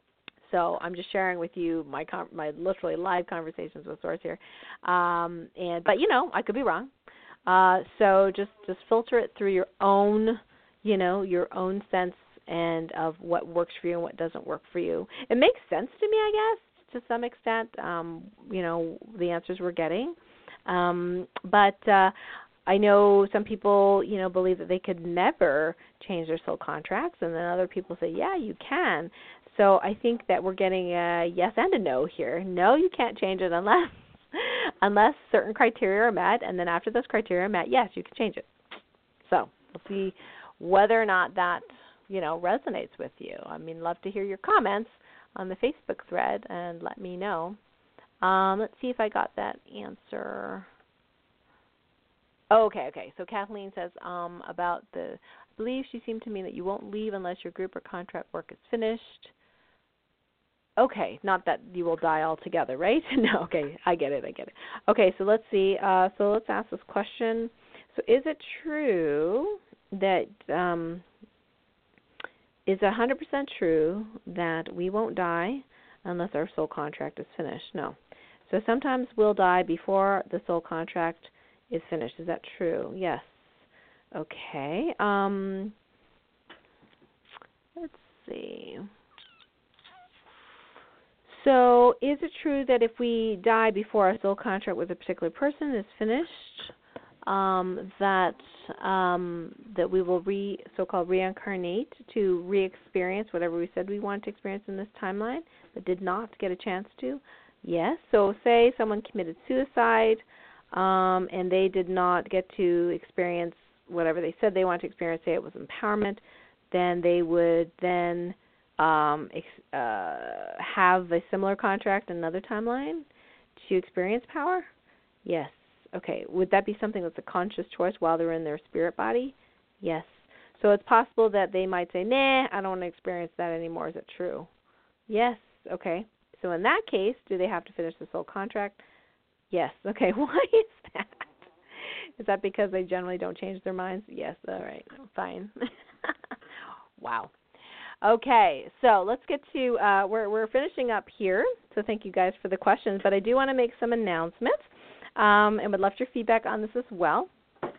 So I'm just sharing with you my com- my literally live conversations with Source here, um, and but you know I could be wrong. Uh, so just, just filter it through your own, you know, your own sense and of what works for you and what doesn't work for you. It makes sense to me, I guess, to some extent, um, you know, the answers we're getting. Um, but uh, I know some people, you know, believe that they could never change their soul contracts, and then other people say, yeah, you can. So I think that we're getting a yes and a no here. No, you can't change it unless... unless certain criteria are met, and then after those criteria are met, yes, you can change it. So we'll see whether or not that, you know, resonates with you. I mean, love to hear your comments on the Facebook thread and let me know. Um, let's see if I got that answer. Oh, okay, okay. So Kathleen says um, about the, I believe she seemed to mean that you won't leave unless your group or contract work is finished. Okay, not that you will die altogether, right? No, okay, I get it, I get it. Okay, so let's see. Uh, so let's ask this question. So is it true that, um, is it one hundred percent true that we won't die unless our soul contract is finished? No. So sometimes we'll die before the soul contract is finished. Is that true? Yes. Okay. Um, let's see. So is it true that if we die before our soul contract with a particular person is finished, um, that um, that we will re so-called reincarnate to re-experience whatever we said we wanted to experience in this timeline, but did not get a chance to? Yes. So say someone committed suicide, um, and they did not get to experience whatever they said they wanted to experience. Say it was empowerment, then they would then um, ex- uh, have a similar contract in another timeline to experience power? Yes. Okay. Would that be something that's a conscious choice while they're in their spirit body? Yes. So it's possible that they might say, nah, I don't want to experience that anymore. Is it true? Yes. Okay. So in that case, do they have to finish the soul contract? Yes. Okay. Why is that? Is that because they generally don't change their minds? Yes. All right. Fine. Wow. Okay, so let's get to, uh, we're, we're finishing up here, so thank you guys for the questions, but I do want to make some announcements, um, and would love your feedback on this as well.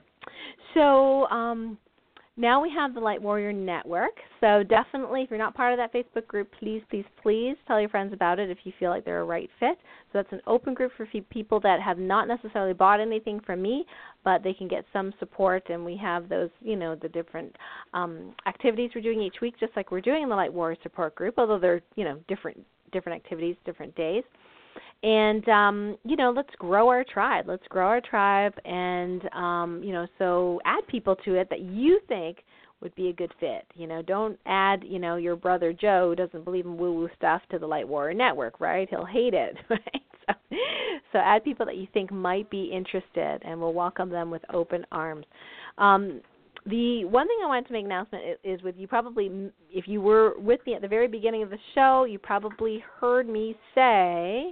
So um, now we have the Light Warrior Network, so definitely if you're not part of that Facebook group, please, please, please tell your friends about it if you feel like they're a right fit. So that's an open group for people that have not necessarily bought anything from me, but they can get some support, and we have those, you know, the different um, activities we're doing each week, just like we're doing in the Light Warrior Support Group, although they're, you know, different different activities, different days. And, um, you know, let's grow our tribe. Let's grow our tribe, and, um, you know, so add people to it that you think would be a good fit. You know, don't add, you know, your brother Joe who doesn't believe in woo-woo stuff to the Light Warrior Network, right? He'll hate it, right? So, so add people that you think might be interested, and we'll welcome them with open arms. Um, the one thing I wanted to make an announcement is, is with you probably, if you were with me at the very beginning of the show, you probably heard me say,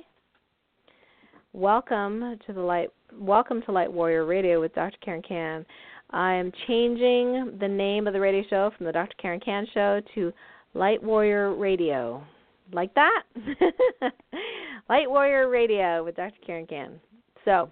welcome to the Light, welcome to Light Warrior Radio with Doctor Karen Kan. I am changing the name of the radio show from the Doctor Karen Kan Show to Light Warrior Radio. Like that? Light Warrior Radio with Doctor Karen Kan. So,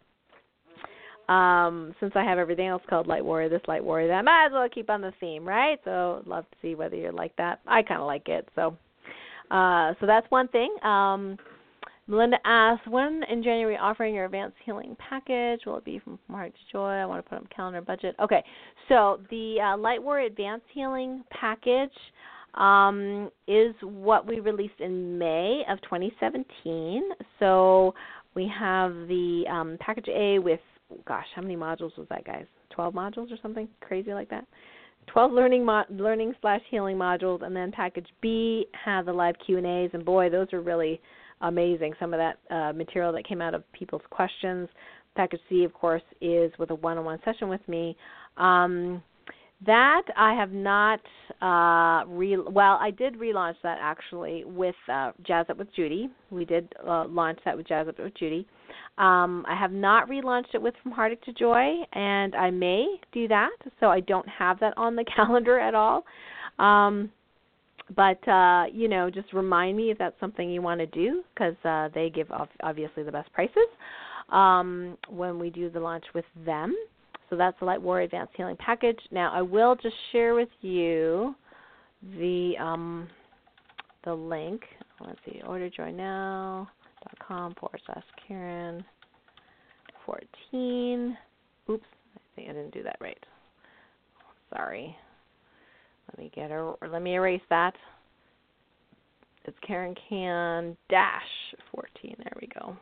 um, since I have everything else called Light Warrior, this Light Warrior, that, I might as well keep on the theme, right? So, I'd love to see whether you're like that. I kind of like it. So, uh, so that's one thing. Um, Melinda asks, when in January are you offering your advanced healing package? Will it be from Heart to Joy? I want to put on calendar budget. Okay, so the uh, Light Warrior Advanced Healing Package um, is what we released in May of twenty seventeen. So we have the um, Package A with, gosh, how many modules was that, guys? twelve modules or something crazy like that? twelve learning mo- learning slash healing modules, and then Package B had the live Q and A's, and boy, those are really amazing, some of that uh, material that came out of people's questions. Package C, of course, is with a one-on-one session with me. Um, that I have not, uh, re- well, I did relaunch that actually with uh, Jazz Up with Judy. We did uh, launch that with Jazz Up with Judy. Um, I have not relaunched it with From Heartache to Joy, and I may do that, so I don't have that on the calendar at all. Um, But, uh, you know, just remind me if that's something you want to do, because uh, they give off obviously the best prices um, when we do the launch with them. So that's the Light Warrior Advanced Healing Package. Now, I will just share with you the um, the link. Let's see, orderjoynow.com forward slash Karen fourteen. Oops, I think I didn't do that right. Sorry. Let me get her. Let me erase that. It's Karen Kan dash fourteen. There we go.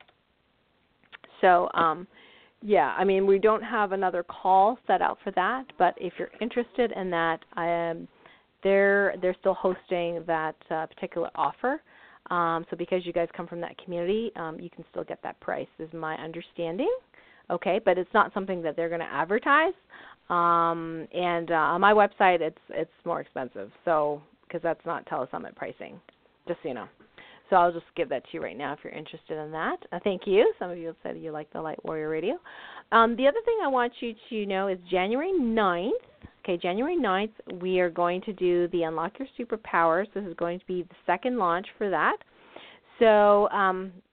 So, um, yeah. I mean, we don't have another call set out for that, but if you're interested in that, I am. They're they're still hosting that uh, particular offer. Um, so because you guys come from that community, um, you can still get that price, is my understanding. Okay, but it's not something that they're going to advertise. Um, and uh, on my website, it's it's more expensive, so because that's not Telesummit pricing, just so you know. So I'll just give that to you right now if you're interested in that. Uh, thank you. Some of you have said you like the Light Warrior Radio. Um, the other thing I want you to know is January ninth. Okay, January ninth, we are going to do the Unlock Your Superpowers. This is going to be the second launch for that. So um,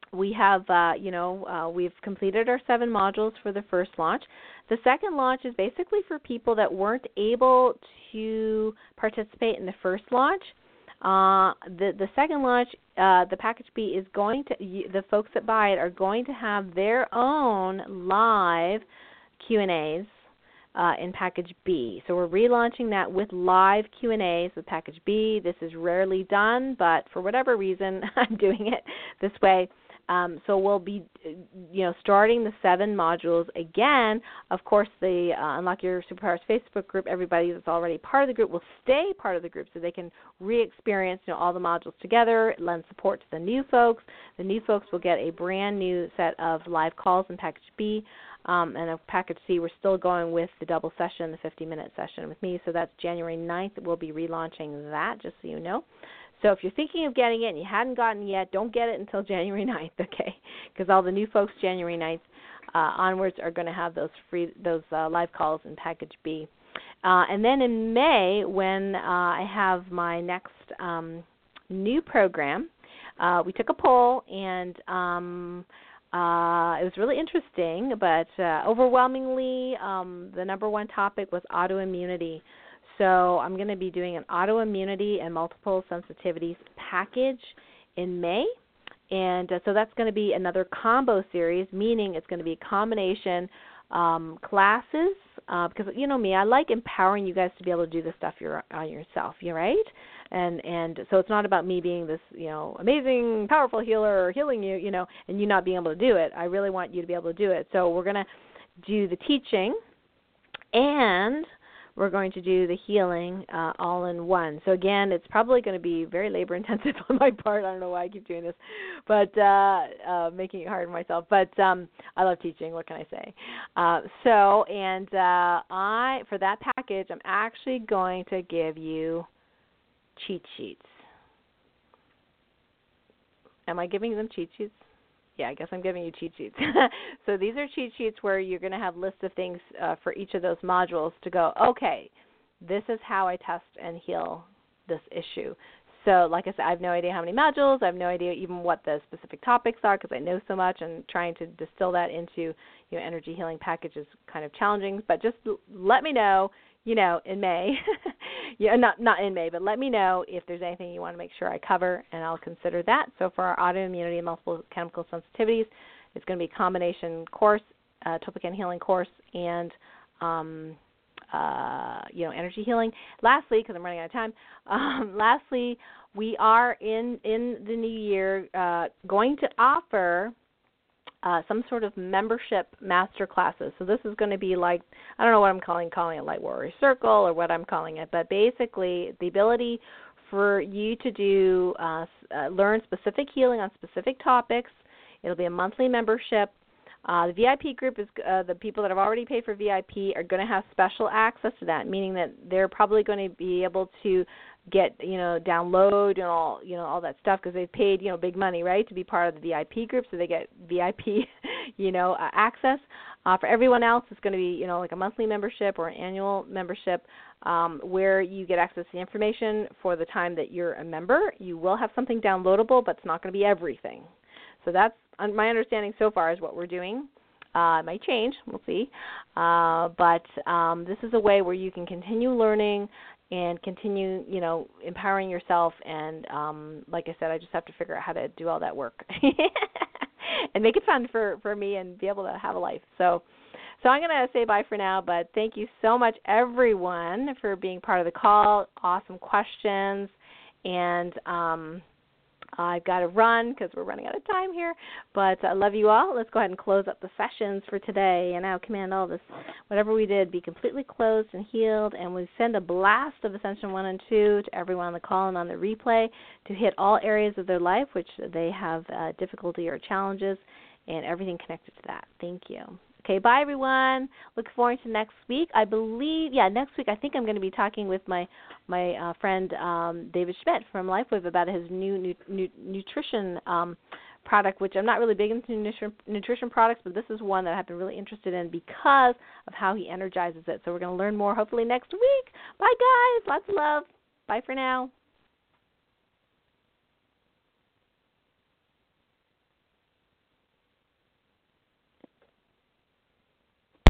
we have, uh, you know, uh, we've completed our seven modules for the first launch. The second launch is basically for people that weren't able to participate in the first launch. Uh, the the second launch, uh, the package B is going to, the folks that buy it are going to have their own live Q and A's uh, in package B. So we're relaunching that with live Q and A's with package B. This is rarely done, but for whatever reason, I'm doing it this way. Um, so we'll be, you know, starting the seven modules again. Of course, the uh, Unlock Your Superpowers Facebook group, everybody that's already part of the group will stay part of the group so they can re-experience, you know, all the modules together, lend support to the new folks. The new folks will get a brand new set of live calls in package B. Um, and of package C, we're still going with the double session, the fifty-minute session with me. So that's January ninth. We'll be relaunching that, just so you know. So if you're thinking of getting it and you hadn't gotten it yet, don't get it until January ninth, okay? Because all the new folks January ninth uh, onwards are going to have those free those uh, live calls in package B. Uh, and then in May, when uh, I have my next um, new program, uh, we took a poll, and um, uh, it was really interesting, but uh, overwhelmingly um, the number one topic was autoimmunity. So I'm going to be doing an autoimmunity and multiple sensitivities package in May. And uh, so that's going to be another combo series, meaning it's going to be a combination um, classes, uh, because, you know me, I like empowering you guys to be able to do this stuff your, on yourself, you right? And and so it's not about me being this, you know, amazing, powerful healer or healing you, you know, and you not being able to do it. I really want you to be able to do it. So we're going to do the teaching, and we're going to do the healing uh, all in one. So again, it's probably going to be very labor intensive on my part. I don't know why I keep doing this, but uh, uh, making it hard on myself. But um, I love teaching. What can I say? Uh, so, and uh, I for that package, I'm actually going to give you cheat sheets. Am I giving them cheat sheets? Yeah, I guess I'm giving you cheat sheets. So these are cheat sheets where you're going to have lists of things uh, for each of those modules to go, okay, this is how I test and heal this issue. So like I said, I have no idea how many modules. I have no idea even what the specific topics are because I know so much, and trying to distill that into, you know, energy healing package is kind of challenging. But just let me know, you know, in May. yeah, not not in May, but let me know if there's anything you want to make sure I cover, and I'll consider that. So for our autoimmunity and multiple chemical sensitivities, it's going to be a combination course, uh, Topican healing course, and um, uh, you know, energy healing. Lastly, because I'm running out of time, um, lastly, we are in in the new year uh, going to offer Uh, some sort of membership master classes. So this is going to be like, I don't know what I'm calling calling it, Light Warrior Circle or what I'm calling it, but basically the ability for you to do uh, uh, learn specific healing on specific topics. It'll be a monthly membership. Uh, the V I P group is uh, the people that have already paid for V I P are going to have special access to that, meaning that they're probably going to be able to get, you know, download and all, you know, all that stuff because they've paid, you know, big money, right, to be part of the V I P group, so they get V I P, you know, uh, access. Uh, for everyone else, it's going to be, you know, like a monthly membership or an annual membership um, where you get access to the information for the time that you're a member. You will have something downloadable, but it's not going to be everything. So that's my understanding so far is what we're doing. Uh, it might change. We'll see. Uh, but um, this is a way where you can continue learning and continue, you know, empowering yourself. And um, like I said, I just have to figure out how to do all that work and make it fun for, for me and be able to have a life. So so I'm going to say bye for now, but thank you so much, everyone, for being part of the call. Awesome questions. And um, I've got to run because we're running out of time here, but I love you all. Let's go ahead and close up the sessions for today, and I'll command all this, whatever we did, be completely closed and healed, and we send a blast of Ascension one and two to everyone on the call and on the replay to hit all areas of their life which they have uh, difficulty or challenges, and everything connected to that. Thank you. Okay, bye, everyone. Look forward to next week. I believe, yeah, next week I think I'm going to be talking with my my uh, friend um, David Schmidt from LifeWave about his new nu- nu- nutrition um, product, which I'm not really big into nutrition, nutrition products, but this is one that I've been really interested in because of how he energizes it. So we're going to learn more hopefully next week. Bye, guys. Lots of love. Bye for now.